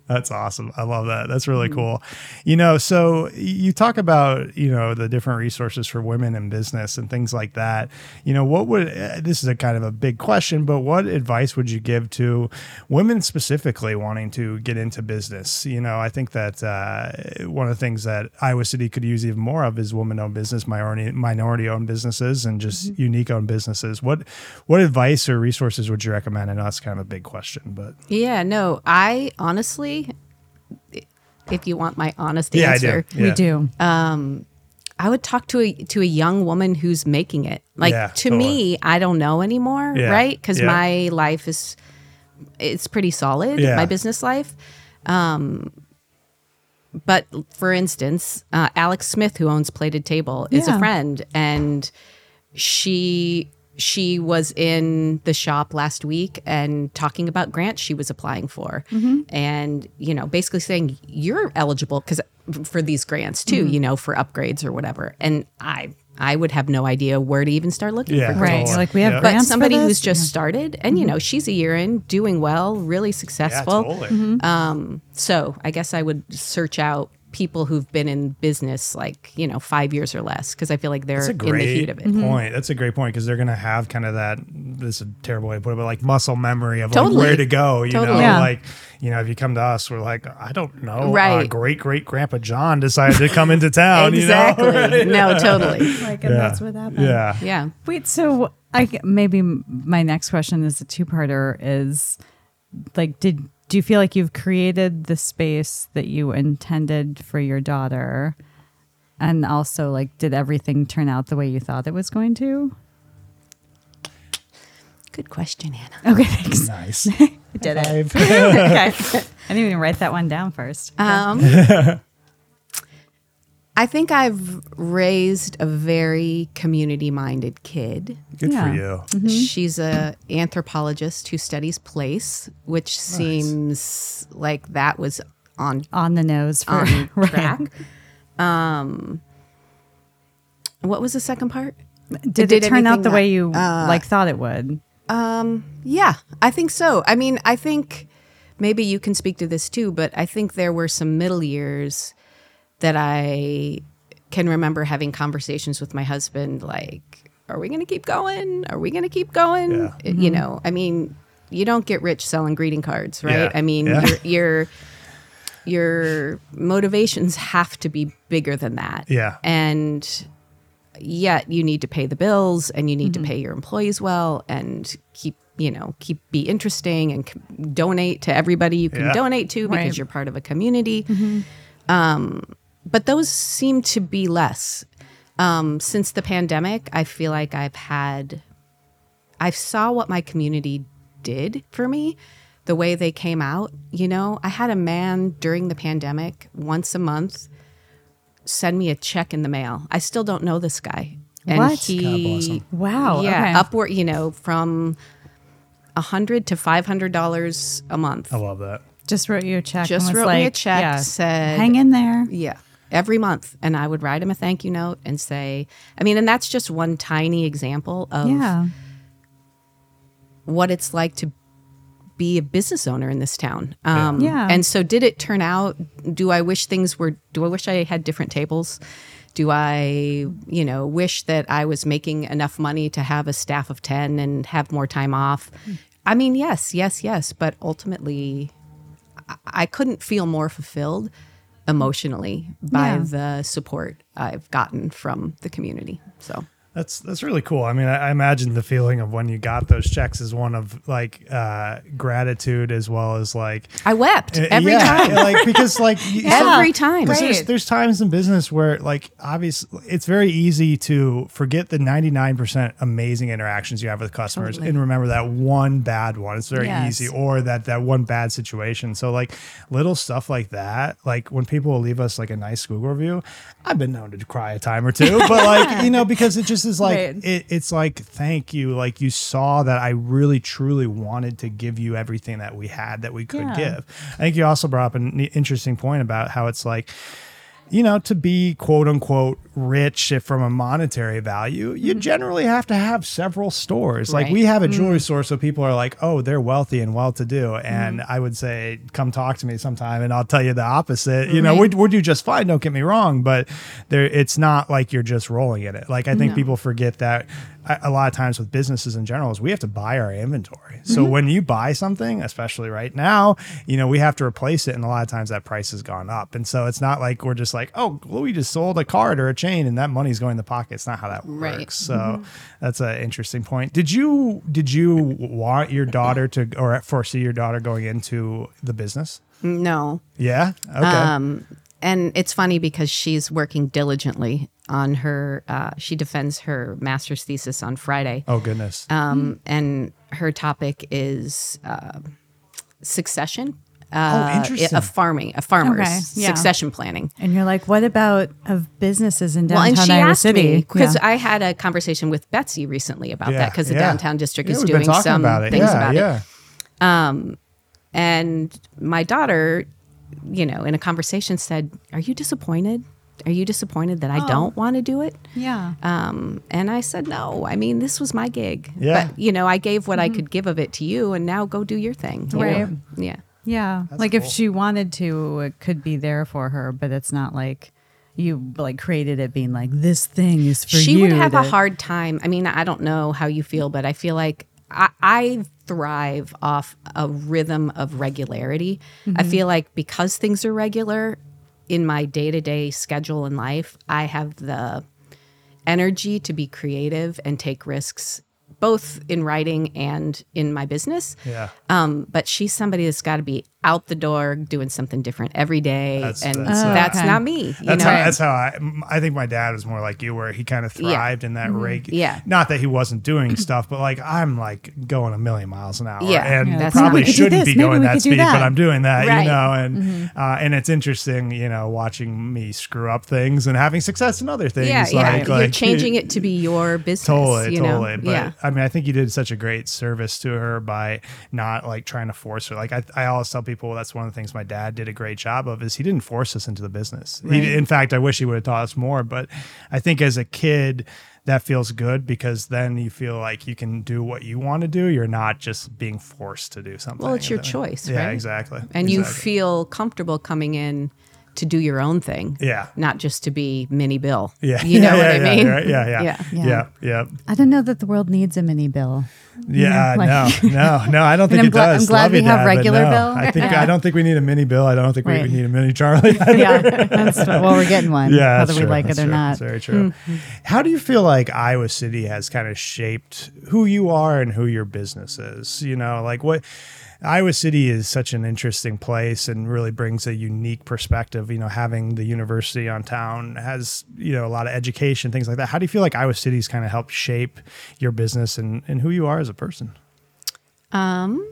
Speaker 1: That's awesome. I love that. That's really cool. You know, so you talk about, you know, the different resources for women in business and things like that. You know, what would, uh, this is a kind of a big question, but what advice would you give to women specifically wanting to get into business? You know, I think that uh, one of the things that Iowa City could use even more of is woman-owned business, minority, minority-owned businesses, and just mm-hmm. unique-owned businesses. What, what advice or resources would you recommend? I know that's kind of a big question, but.
Speaker 3: Yeah, no, I honestly, if you want my honest
Speaker 1: yeah,
Speaker 3: answer,
Speaker 1: I do. Yeah.
Speaker 2: We do.
Speaker 3: Um, I would talk to a to a young woman who's making it. Like
Speaker 1: Yeah,
Speaker 3: to
Speaker 1: totally.
Speaker 3: me, I don't know anymore,
Speaker 1: Yeah,
Speaker 3: right? Because
Speaker 1: yeah.
Speaker 3: my life is it's pretty solid.
Speaker 1: Yeah.
Speaker 3: My business life. Um, but for instance, uh, Alex Smith, who owns Plated Table, is
Speaker 2: Yeah.
Speaker 3: a friend, and she. She was in the shop last week and talking about grants she was applying for.
Speaker 2: Mm-hmm.
Speaker 3: And, you know, basically saying you're eligible because for these grants too,
Speaker 2: Mm-hmm.
Speaker 3: you know, for upgrades or whatever. And I I would have no idea where to even start looking
Speaker 1: Yeah,
Speaker 3: for
Speaker 2: Right.
Speaker 3: grants.
Speaker 1: totally.
Speaker 2: Like we have
Speaker 1: Yeah.
Speaker 3: But
Speaker 2: grants for
Speaker 3: somebody
Speaker 2: this?
Speaker 3: who's just
Speaker 2: Yeah.
Speaker 3: started and, you know, she's a year in, doing well, really
Speaker 1: Yeah,
Speaker 3: successful.
Speaker 1: totally.
Speaker 3: Um, so I guess I would search out people who've been in business like, you know, five years or less, because I feel like they're
Speaker 1: That's a
Speaker 3: in the
Speaker 1: great
Speaker 3: heat of it.
Speaker 1: point. That's a great point because they're going to have kind of that, this is a terrible way to put it, but like muscle memory of
Speaker 3: Totally.
Speaker 1: like where to go, you
Speaker 3: Totally.
Speaker 1: know,
Speaker 2: Yeah.
Speaker 1: like, you know, if you come to us, we're like, I don't know. Uh,
Speaker 3: Right.
Speaker 1: great, great grandpa John decided to come into town,
Speaker 3: Exactly.
Speaker 1: you know?
Speaker 3: No, totally.
Speaker 2: Like, and
Speaker 1: Yeah.
Speaker 2: that's what happened.
Speaker 1: Yeah.
Speaker 3: Yeah.
Speaker 2: Wait, so I maybe my next question is a two-parter is like did do you feel like you've created the space that you intended for your daughter? And also like did everything turn out the way you thought it was going to?
Speaker 3: Good question, Anna.
Speaker 2: Okay, thanks.
Speaker 1: Nice.
Speaker 2: I did it.
Speaker 1: Five.
Speaker 2: Okay. I didn't even write that one down first.
Speaker 3: Um, I think I've raised a very community-minded kid.
Speaker 1: Good
Speaker 2: Yeah.
Speaker 1: for you.
Speaker 2: Mm-hmm.
Speaker 3: She's a anthropologist who studies place, which seems like that was on
Speaker 2: On the nose for
Speaker 3: on
Speaker 2: right.
Speaker 3: track. Um, what was the second part?
Speaker 2: Did, it turn out
Speaker 3: everything
Speaker 2: the
Speaker 3: that-
Speaker 2: way you
Speaker 3: uh,
Speaker 2: like thought it would?
Speaker 3: Yeah, I think so. I mean, I think maybe you can speak to this too, but I think there were some middle years that I can remember having conversations with my husband like, are we going to keep going? Are we going to keep going?
Speaker 1: Yeah.
Speaker 3: It- You know, I mean, you don't get rich selling greeting cards, right?
Speaker 1: Yeah.
Speaker 3: I mean,
Speaker 1: Yeah.
Speaker 3: your your your motivations have to be bigger than that.
Speaker 1: Yeah.
Speaker 3: And yet you need to pay the bills and you need to pay your employees well and keep, you know, keep be interesting and c- donate to everybody you can
Speaker 1: Yeah.
Speaker 3: donate to because
Speaker 2: Right.
Speaker 3: you're part of a community. Um, but those seem to be less. Um, since the pandemic, I feel like I've had, I saw what my community did for me, the way they came out. You know, I had a man during the pandemic once a month send me a check in the mail. I still don't know this guy. And
Speaker 2: What?
Speaker 1: God bless
Speaker 3: he,
Speaker 1: him.
Speaker 2: Wow.
Speaker 3: yeah,
Speaker 2: okay.
Speaker 3: upward, you know, from a hundred to five hundred dollars a month.
Speaker 1: I love that.
Speaker 2: Just wrote you a check.
Speaker 3: Just
Speaker 2: and was
Speaker 3: wrote me a
Speaker 2: like,
Speaker 3: check,
Speaker 2: yeah,
Speaker 3: said-
Speaker 2: hang in there.
Speaker 3: Yeah, every month, and I would write him a thank you note and say, I mean, and that's just one tiny example of
Speaker 2: Yeah.
Speaker 3: what it's like to be a business owner in this town. Um,
Speaker 2: Yeah.
Speaker 3: And so, did it turn out? Do I wish things were? Do I wish I had different tables? Do I, you know, wish that I was making enough money to have a staff of ten and have more time off? I mean, yes, yes, yes. But ultimately, I, I couldn't feel more fulfilled emotionally by
Speaker 2: Yeah.
Speaker 3: the support I've gotten from the community. So.
Speaker 1: That's that's really cool. I mean, I, I imagine the feeling of when you got those checks is one of like uh, gratitude as well as like
Speaker 3: I wept
Speaker 1: Uh,
Speaker 3: every
Speaker 1: yeah,
Speaker 3: time.
Speaker 1: like because like you,
Speaker 3: Every time.
Speaker 1: Because there's,
Speaker 2: Right.
Speaker 1: there's times in business where like obviously it's very easy to forget the ninety-nine percent amazing interactions you have with customers
Speaker 3: Totally.
Speaker 1: and remember that one bad one. It's very
Speaker 2: Yes.
Speaker 1: easy, or that that one bad situation. So like little stuff like that, like when people will leave us like a nice Google review, I've been known to cry a time or two, but like you know because it just is like
Speaker 2: Right.
Speaker 1: it, it's like thank you, like you saw that I really truly wanted to give you everything that we had that we could
Speaker 2: Yeah.
Speaker 1: give. I think you also brought up an interesting point about how it's like you know, to be quote unquote rich if from a monetary value, you mm-hmm. generally have to have several stores. Right. Like we have a jewelry mm. store, so people are like, oh, they're wealthy and well-to-do. And mm. I would say, come talk to me sometime and I'll tell you the opposite. You right. know, we, we do just fine, don't get me wrong, but there, it's not like you're just rolling in it. Like I think no. people forget that a lot of times with businesses in general is we have to buy our inventory. So mm-hmm. when you buy something, especially right now, you know, we have to replace it. And a lot of times that price has gone up. And so it's not like we're just like, oh, well, we just sold a card or a chain and that money's going in the pocket. It's not how that
Speaker 3: right.
Speaker 1: works. So
Speaker 3: mm-hmm.
Speaker 1: that's an interesting point. Did you, did you want your daughter to, or foresee your daughter going into the business?
Speaker 3: No.
Speaker 1: Yeah. Okay.
Speaker 3: Um, and it's funny because she's working diligently on her, uh, she defends her master's thesis on Friday.
Speaker 1: Oh, goodness.
Speaker 3: Um, mm. And her topic is uh, succession.
Speaker 1: Uh, oh, interesting.
Speaker 3: A farming, a farmer's
Speaker 2: okay, yeah.
Speaker 3: succession planning.
Speaker 2: And you're like, what about of businesses in downtown
Speaker 3: well, and she
Speaker 2: Iowa
Speaker 3: asked
Speaker 2: City?
Speaker 3: Because
Speaker 2: yeah.
Speaker 3: I had a conversation with Betsy recently about
Speaker 1: yeah,
Speaker 3: that because the
Speaker 1: yeah.
Speaker 3: downtown district
Speaker 1: yeah,
Speaker 3: is
Speaker 1: we've
Speaker 3: doing
Speaker 1: been talking
Speaker 3: some
Speaker 1: about it.
Speaker 3: things
Speaker 1: yeah,
Speaker 3: about
Speaker 1: yeah.
Speaker 3: it. Um, and my daughter, you know, in a conversation said, are you disappointed? Are you disappointed that I
Speaker 2: oh.
Speaker 3: don't want to do it?
Speaker 2: Yeah.
Speaker 3: Um, and I said, no, I mean, this was my gig.
Speaker 1: Yeah.
Speaker 3: But, you know, I gave what
Speaker 2: mm-hmm.
Speaker 3: I could give of it to you and now go do your thing. You
Speaker 2: right.
Speaker 3: know? Yeah.
Speaker 2: Yeah.
Speaker 1: That's
Speaker 2: like
Speaker 1: cool.
Speaker 2: if she wanted to, it could be there for her, but it's not like you like created it being like, this thing is for
Speaker 3: she
Speaker 2: you.
Speaker 3: She would have
Speaker 2: to-
Speaker 3: a hard time. I mean, I don't know how you feel, but I feel like I, I thrive off a rhythm of regularity. Mm-hmm. I feel like because things are regular in my day-to-day schedule in life, I have the energy to be creative and take risks, both in writing and in my business.
Speaker 1: Yeah.
Speaker 3: Um, but she's somebody that's got to be out the door doing something different every day.
Speaker 1: That's-
Speaker 3: and
Speaker 1: that's,
Speaker 3: that's,
Speaker 1: uh,
Speaker 3: that's
Speaker 2: okay.
Speaker 3: not me. You
Speaker 1: That's
Speaker 3: know?
Speaker 1: how, that's how I, I think my dad was more like you, where he kind of thrived
Speaker 3: Yeah.
Speaker 1: in that
Speaker 3: mm-hmm.
Speaker 1: reg.
Speaker 3: Yeah.
Speaker 1: Not that he wasn't doing stuff, but like I'm like going a million miles an hour,
Speaker 3: Yeah.
Speaker 1: and
Speaker 3: Yeah, that's
Speaker 1: probably
Speaker 2: not- We could do
Speaker 1: shouldn't
Speaker 2: this.
Speaker 1: be
Speaker 2: Maybe
Speaker 1: going
Speaker 2: we
Speaker 1: that
Speaker 2: could do
Speaker 1: speed,
Speaker 2: that.
Speaker 1: but I'm doing that,
Speaker 3: Right.
Speaker 1: you know. And
Speaker 2: Mm-hmm.
Speaker 1: uh, and it's interesting, you know, watching me screw up things and having success in other things.
Speaker 3: Yeah,
Speaker 1: like,
Speaker 3: yeah.
Speaker 1: like,
Speaker 3: You're changing it to be your business.
Speaker 1: Totally,
Speaker 3: you
Speaker 1: totally.
Speaker 3: know?
Speaker 1: But
Speaker 3: yeah.
Speaker 1: I mean, I think you did such a great service to her by not like trying to force her. Like I, I always tell people that's one of the things my dad did a great job of is he didn't force us into the business.
Speaker 2: Right.
Speaker 1: He, in fact, I wish he would have taught us more. But I think as a kid, that feels good because then you feel like you can do what you want to do. You're not just being forced to do something.
Speaker 3: Well, it's your
Speaker 1: And then-
Speaker 3: choice,
Speaker 1: Yeah,
Speaker 3: right?
Speaker 1: exactly.
Speaker 3: And you
Speaker 1: Exactly.
Speaker 3: feel comfortable coming in to do your own thing.
Speaker 1: Yeah.
Speaker 3: Not just to be mini Bill.
Speaker 1: Yeah.
Speaker 3: You know
Speaker 1: yeah,
Speaker 3: what
Speaker 1: yeah,
Speaker 3: I
Speaker 1: yeah,
Speaker 3: mean?
Speaker 1: Yeah, yeah, yeah.
Speaker 3: Yeah.
Speaker 1: Yeah.
Speaker 2: Yeah.
Speaker 1: Yeah.
Speaker 2: I don't know that the world needs a mini bill.
Speaker 1: Yeah,
Speaker 2: like-
Speaker 1: no, no, no. I don't think
Speaker 2: I'm
Speaker 1: it
Speaker 2: gla-
Speaker 1: does.
Speaker 2: I'm glad
Speaker 1: Love
Speaker 2: we
Speaker 1: you,
Speaker 2: have
Speaker 1: Dad, but
Speaker 2: regular
Speaker 1: no.
Speaker 2: Bill.
Speaker 1: I think
Speaker 2: Yeah.
Speaker 1: I don't think we need a mini Bill. I don't think
Speaker 2: Right.
Speaker 1: we need a mini Charlie. either.
Speaker 2: Yeah. That's, well, we're getting one,
Speaker 1: Yeah,
Speaker 2: whether
Speaker 1: that's
Speaker 2: we
Speaker 1: true.
Speaker 2: like
Speaker 1: That's
Speaker 2: it or
Speaker 1: true.
Speaker 2: not.
Speaker 1: That's very true. How do you feel like Iowa City has kind of shaped who you are and who your business is? You know, like what Iowa City is such an interesting place and really brings a unique perspective. You know, having the university on town has, you know, a lot of education, things like that. How do you feel like Iowa City's kind of helped shape your business and, and who you are as a person?
Speaker 3: Um,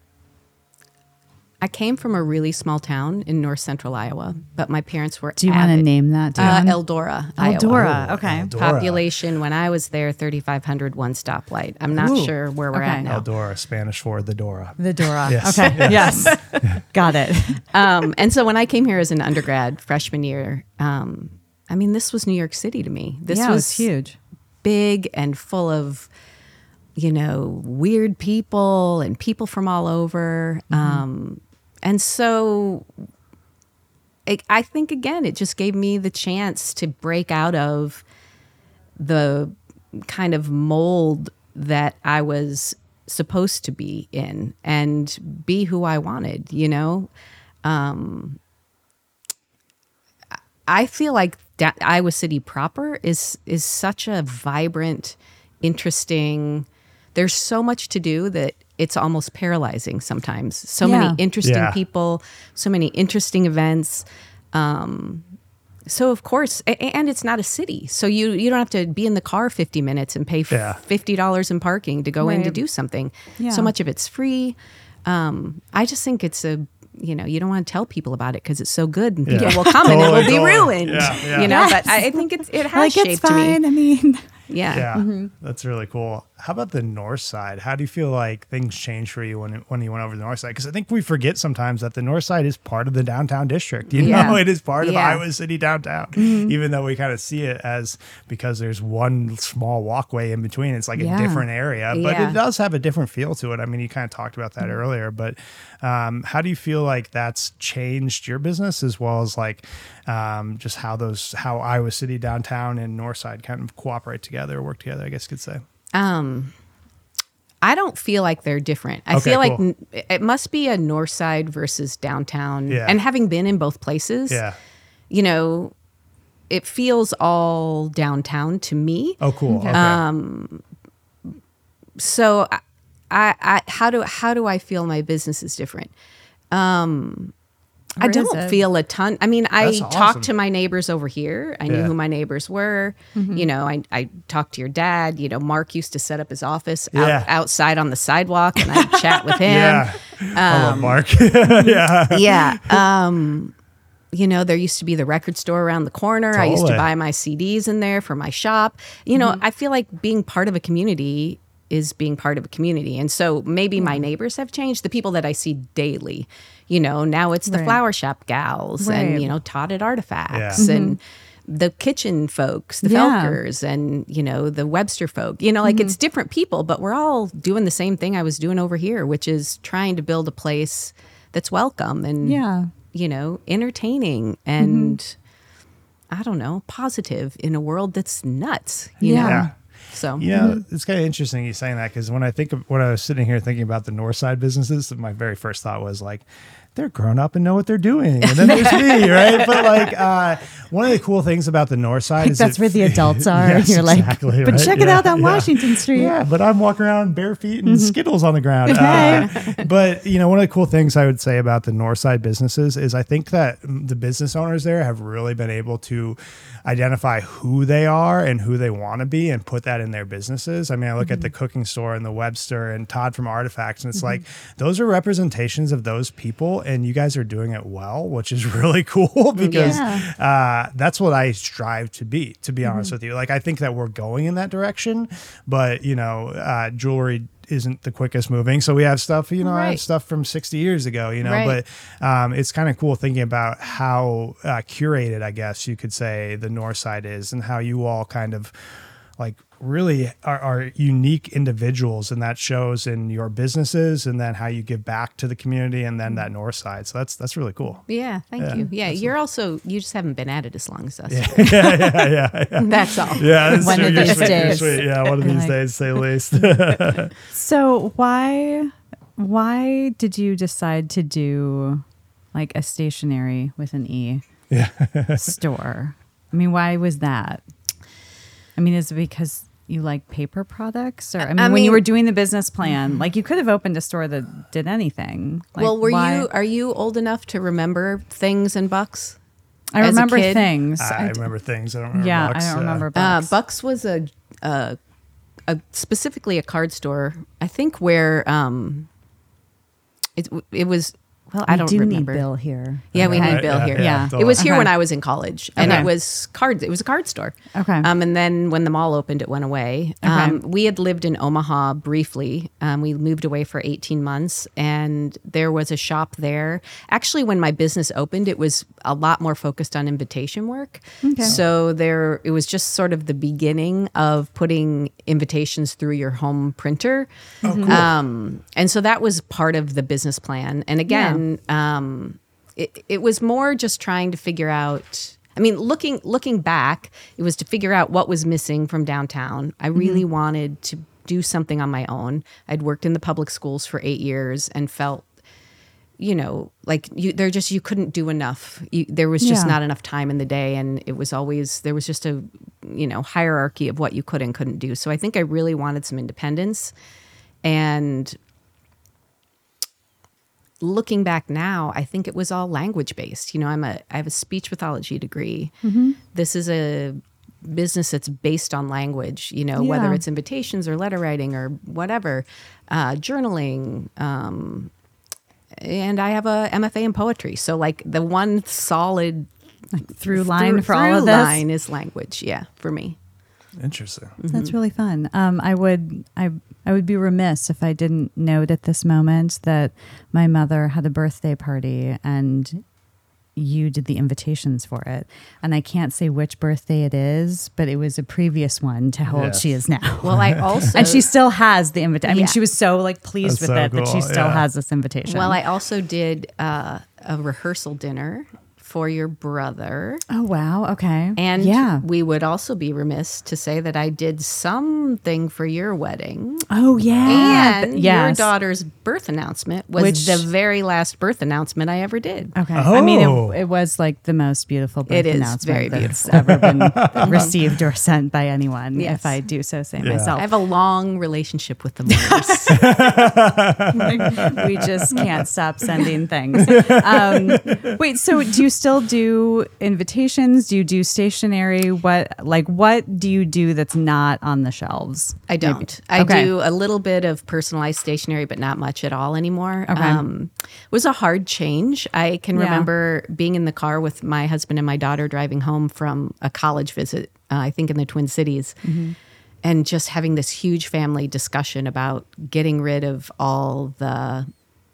Speaker 3: I came from a really small town in north central Iowa, but my parents were
Speaker 2: Do you want to
Speaker 3: avid-
Speaker 2: name that
Speaker 3: Uh,
Speaker 2: town?
Speaker 3: Eldora, Iowa.
Speaker 2: Eldora.
Speaker 1: Oh,
Speaker 2: Okay.
Speaker 1: Eldora.
Speaker 3: Population when I was there, thirty-five hundred, one stoplight. I'm not
Speaker 2: Ooh.
Speaker 3: sure where we're
Speaker 2: Okay.
Speaker 3: at now.
Speaker 1: Eldora, Spanish for the Dora.
Speaker 2: The Dora.
Speaker 1: Yes.
Speaker 2: Okay. Yes. Got it.
Speaker 3: Um, and so when I came here as an undergrad freshman year, um, I mean, this was New York City to me. This
Speaker 2: yeah, it
Speaker 3: was
Speaker 2: was huge.
Speaker 3: big and full of, you know, weird people and people from all over.
Speaker 2: Mm-hmm.
Speaker 3: Um, and so it, I think, again, it just gave me the chance to break out of the kind of mold that I was supposed to be in and be who I wanted, you know? Um, I feel like da- Iowa City proper is is such a vibrant, interesting. There's so much to do that it's almost paralyzing sometimes. So
Speaker 2: Yeah.
Speaker 3: many interesting
Speaker 1: Yeah.
Speaker 3: people, so many interesting events. Um, so of course, a- and it's not a city, so you you don't have to be in the car fifty minutes and pay f-
Speaker 1: Yeah.
Speaker 3: fifty dollars in parking to go in to
Speaker 2: Right.
Speaker 3: do something.
Speaker 2: Yeah.
Speaker 3: So much of it's free. Um, I just think it's a you know, you don't want to tell people about it because it's so good and people
Speaker 1: Yeah.
Speaker 3: will come and it
Speaker 1: Totally,
Speaker 3: will be
Speaker 1: totally.
Speaker 3: ruined.
Speaker 1: Yeah, yeah.
Speaker 3: you know,
Speaker 2: Yes.
Speaker 3: but I I think it's, it has
Speaker 2: Like,
Speaker 3: shaped
Speaker 2: it's fine.
Speaker 3: me.
Speaker 2: I mean,
Speaker 3: Yeah.
Speaker 1: Yeah,
Speaker 2: Mm-hmm.
Speaker 1: that's really cool. How about the north side? How do you feel like things changed for you when when you went over to the north side? Because I think we forget sometimes that the north side is part of the downtown district. You
Speaker 3: Yeah.
Speaker 1: know, it is part of
Speaker 3: Yeah.
Speaker 1: Iowa City downtown,
Speaker 2: Mm-hmm.
Speaker 1: even though we kind of see it as because there's one small walkway in between. It's like
Speaker 2: Yeah.
Speaker 1: a different area, but
Speaker 3: Yeah.
Speaker 1: it does have a different feel to it. I mean, you kind of talked about that earlier, but um, how do you feel like that's changed your business as well as like um, just how those how Iowa City downtown and north side kind of cooperate together, work together? I guess you could say.
Speaker 3: Um, I don't feel like they're different. I
Speaker 1: Okay,
Speaker 3: feel like
Speaker 1: cool.
Speaker 3: n- it must be a north side versus downtown.
Speaker 1: Yeah.
Speaker 3: And having been in both places,
Speaker 1: Yeah.
Speaker 3: you know, it feels all downtown to me.
Speaker 1: Oh, cool. Okay.
Speaker 3: So I, I, I how do how do I feel my business is different? Um, I
Speaker 2: Where is
Speaker 3: don't
Speaker 2: it?
Speaker 3: feel a ton. I mean, I
Speaker 1: That's awesome.
Speaker 3: talked to my neighbors over here. I knew
Speaker 1: Yeah.
Speaker 3: who my neighbors were.
Speaker 2: Mm-hmm.
Speaker 3: You know, I, I talked to your dad. You know, Mark used to set up his office
Speaker 1: Yeah.
Speaker 3: out, outside on the sidewalk, and I'd chat with him.
Speaker 1: yeah. I love Mark. yeah.
Speaker 3: Yeah. Um, you know, there used to be the record store around the corner. I used to
Speaker 1: Totally.
Speaker 3: buy my C Ds in there for my shop. You know, I feel like being part of a community is being part of a community. And so maybe my neighbors have changed, the people that I see daily. You know, now it's the
Speaker 2: Right.
Speaker 3: flower shop gals
Speaker 2: Right.
Speaker 3: and, you know, Todd at Artifacts
Speaker 1: Yeah.
Speaker 3: and the kitchen folks, the
Speaker 2: Yeah.
Speaker 3: Felkers and, you know, the Webster folk. You know, like it's different people, but we're all doing the same thing I was doing over here, which is trying to build a place that's welcome and
Speaker 2: Yeah.
Speaker 3: you know, entertaining and I don't know, positive in a world that's nuts. You
Speaker 2: Yeah.
Speaker 3: know?
Speaker 1: Yeah.
Speaker 3: So
Speaker 1: You know, it's kind of interesting you saying that because when I think of when I was sitting here thinking about the north side businesses, my very first thought was like, they're grown up and know what they're doing. And then there's me, right? But like, uh, one of the cool things about the north side is
Speaker 2: That's
Speaker 1: it-
Speaker 2: where the adults are.
Speaker 1: Yes,
Speaker 2: and you're like,
Speaker 1: exactly,
Speaker 2: but
Speaker 1: right?
Speaker 2: check it
Speaker 1: Yeah,
Speaker 2: out on
Speaker 1: yeah.
Speaker 2: Washington Street.
Speaker 1: Yeah, but I'm walking around bare feet and Skittles on the ground.
Speaker 2: Okay.
Speaker 1: Uh, but you know, one of the cool things I would say about the north side businesses is I think that the business owners there have really been able to identify who they are and who they want to be and put that in their businesses. I mean, I look at the cooking store and the Webster and Todd from Artifacts, and it's like those are representations of those people, and you guys are doing it well, which is really cool because
Speaker 2: Yeah.
Speaker 1: uh, that's what I strive to be, to be honest with you. Like, I think that we're going in that direction, but you know, uh, jewelry isn't the quickest moving. So we have stuff, you know, I have
Speaker 3: Right.
Speaker 1: stuff from sixty years ago, you know,
Speaker 3: Right.
Speaker 1: but um, it's kind of cool thinking about how uh, curated, I guess you could say, the north side is and how you all kind of like really are, are unique individuals, and that shows in your businesses and then how you give back to the community and then that north side. So that's, that's really cool.
Speaker 3: yeah, thank
Speaker 1: Yeah,
Speaker 3: you. Yeah, you're also you just haven't been at it as long as us.
Speaker 1: yeah, yeah, yeah, yeah.
Speaker 3: That's all.
Speaker 1: Yeah, that's
Speaker 2: One
Speaker 1: true.
Speaker 2: of
Speaker 1: You're
Speaker 2: these
Speaker 1: sweet, you're
Speaker 2: days.
Speaker 1: sweet. Yeah, one of these
Speaker 2: Like-
Speaker 1: days, to say the least.
Speaker 2: So why why did you decide to do like a stationery with an E store? I mean, why was that? I mean, is it because you like paper products, or I mean,
Speaker 3: I
Speaker 2: when
Speaker 3: mean-
Speaker 2: you were doing the business plan, like you could have opened a store that did anything. Like,
Speaker 3: well, were
Speaker 2: why-
Speaker 3: you are you old enough to remember things and Bucks?
Speaker 2: I
Speaker 3: as a
Speaker 2: remember
Speaker 3: kid?
Speaker 2: things.
Speaker 1: I
Speaker 2: d-
Speaker 1: remember things. I don't remember.
Speaker 2: yeah,
Speaker 1: Bucks,
Speaker 2: I don't
Speaker 1: uh,
Speaker 2: remember
Speaker 3: Uh,
Speaker 2: Bucks.
Speaker 3: Bucks was a, a, a specifically a card store, I think, where um, it it was. Well, I
Speaker 2: We
Speaker 3: don't
Speaker 2: do
Speaker 3: remember.
Speaker 2: need Bill here.
Speaker 3: Yeah, we
Speaker 2: Okay.
Speaker 3: need Bill
Speaker 1: Yeah,
Speaker 3: here.
Speaker 2: yeah,
Speaker 3: It was here
Speaker 2: totally.
Speaker 3: when I was in college, and
Speaker 2: Okay.
Speaker 3: it was cards. It was a card store.
Speaker 2: Okay.
Speaker 3: Um, and then when the mall opened, it went away. Um, we had lived in Omaha briefly. Um, we moved away for eighteen months, and there was a shop there. Actually, when my business opened, it was a lot more focused on invitation work.
Speaker 2: Okay.
Speaker 3: So there, it was just sort of the beginning of putting invitations through your home printer.
Speaker 1: Oh, cool.
Speaker 3: Um, and so that was part of the business plan. And again, um, it, it was more just trying to figure out. I mean, looking looking back, it was to figure out what was missing from downtown. I really wanted to do something on my own. I'd worked in the public schools for eight years and felt, you know, like you, there just you couldn't do enough. You, there was just
Speaker 2: Yeah.
Speaker 3: not enough time in the day, and it was always there was just a, you know, hierarchy of what you could and couldn't do. So I think I really wanted some independence, and looking back now, I think it was all language based. You know, I'm a I have a speech pathology degree. This is a business that's based on language. You know, whether
Speaker 2: Yeah.
Speaker 3: it's invitations or letter writing or whatever, uh, journaling. Um, and I have a M F A in poetry. So like the one solid
Speaker 2: Through line
Speaker 3: through-
Speaker 2: for all
Speaker 3: through
Speaker 2: of this.
Speaker 3: line is language. Yeah, for me.
Speaker 1: Interesting.
Speaker 2: That's really fun. Um, I would I I would be remiss if I didn't note at this moment that my mother had a birthday party and you did the invitations for it. And I can't say which birthday it is, but it was a previous one to how old
Speaker 1: Yes.
Speaker 2: she is now.
Speaker 3: Well, I also
Speaker 2: and she still has the invitation. I mean,
Speaker 3: Yeah.
Speaker 2: she was so like pleased
Speaker 1: That's
Speaker 2: with
Speaker 1: so
Speaker 2: it that she
Speaker 1: cool.
Speaker 2: still
Speaker 1: Yeah.
Speaker 2: has this invitation.
Speaker 3: well, I also did uh, a rehearsal dinner for your brother.
Speaker 2: oh wow, okay,
Speaker 3: And
Speaker 2: yeah.
Speaker 3: we would also be remiss to say that I did something for your wedding.
Speaker 2: Oh yeah,
Speaker 3: And
Speaker 2: yes.
Speaker 3: your daughter's birth announcement was
Speaker 2: Which-
Speaker 3: the very last birth announcement I ever did.
Speaker 2: Okay. I mean,
Speaker 1: Oh.
Speaker 2: it, it was like the most beautiful birth
Speaker 3: It is
Speaker 2: announcement
Speaker 3: very
Speaker 2: that's ever been received or sent by anyone,
Speaker 3: Yes.
Speaker 2: if I do so say
Speaker 1: Yeah.
Speaker 2: myself.
Speaker 3: I have a long relationship with the Moors.
Speaker 2: we just can't stop sending things. Um, wait, so do you still do invitations? Do you do stationery? What like what do you do that's not on the shelves?
Speaker 3: I don't. I
Speaker 2: Okay.
Speaker 3: do a little bit of personalized stationery, but not much at all anymore.
Speaker 2: Okay.
Speaker 3: Um, it was a hard change. I can
Speaker 2: Yeah.
Speaker 3: remember being in the car with my husband and my daughter driving home from a college visit, uh, I think in the Twin Cities,
Speaker 2: Mm-hmm.
Speaker 3: and just having this huge family discussion about getting rid of all the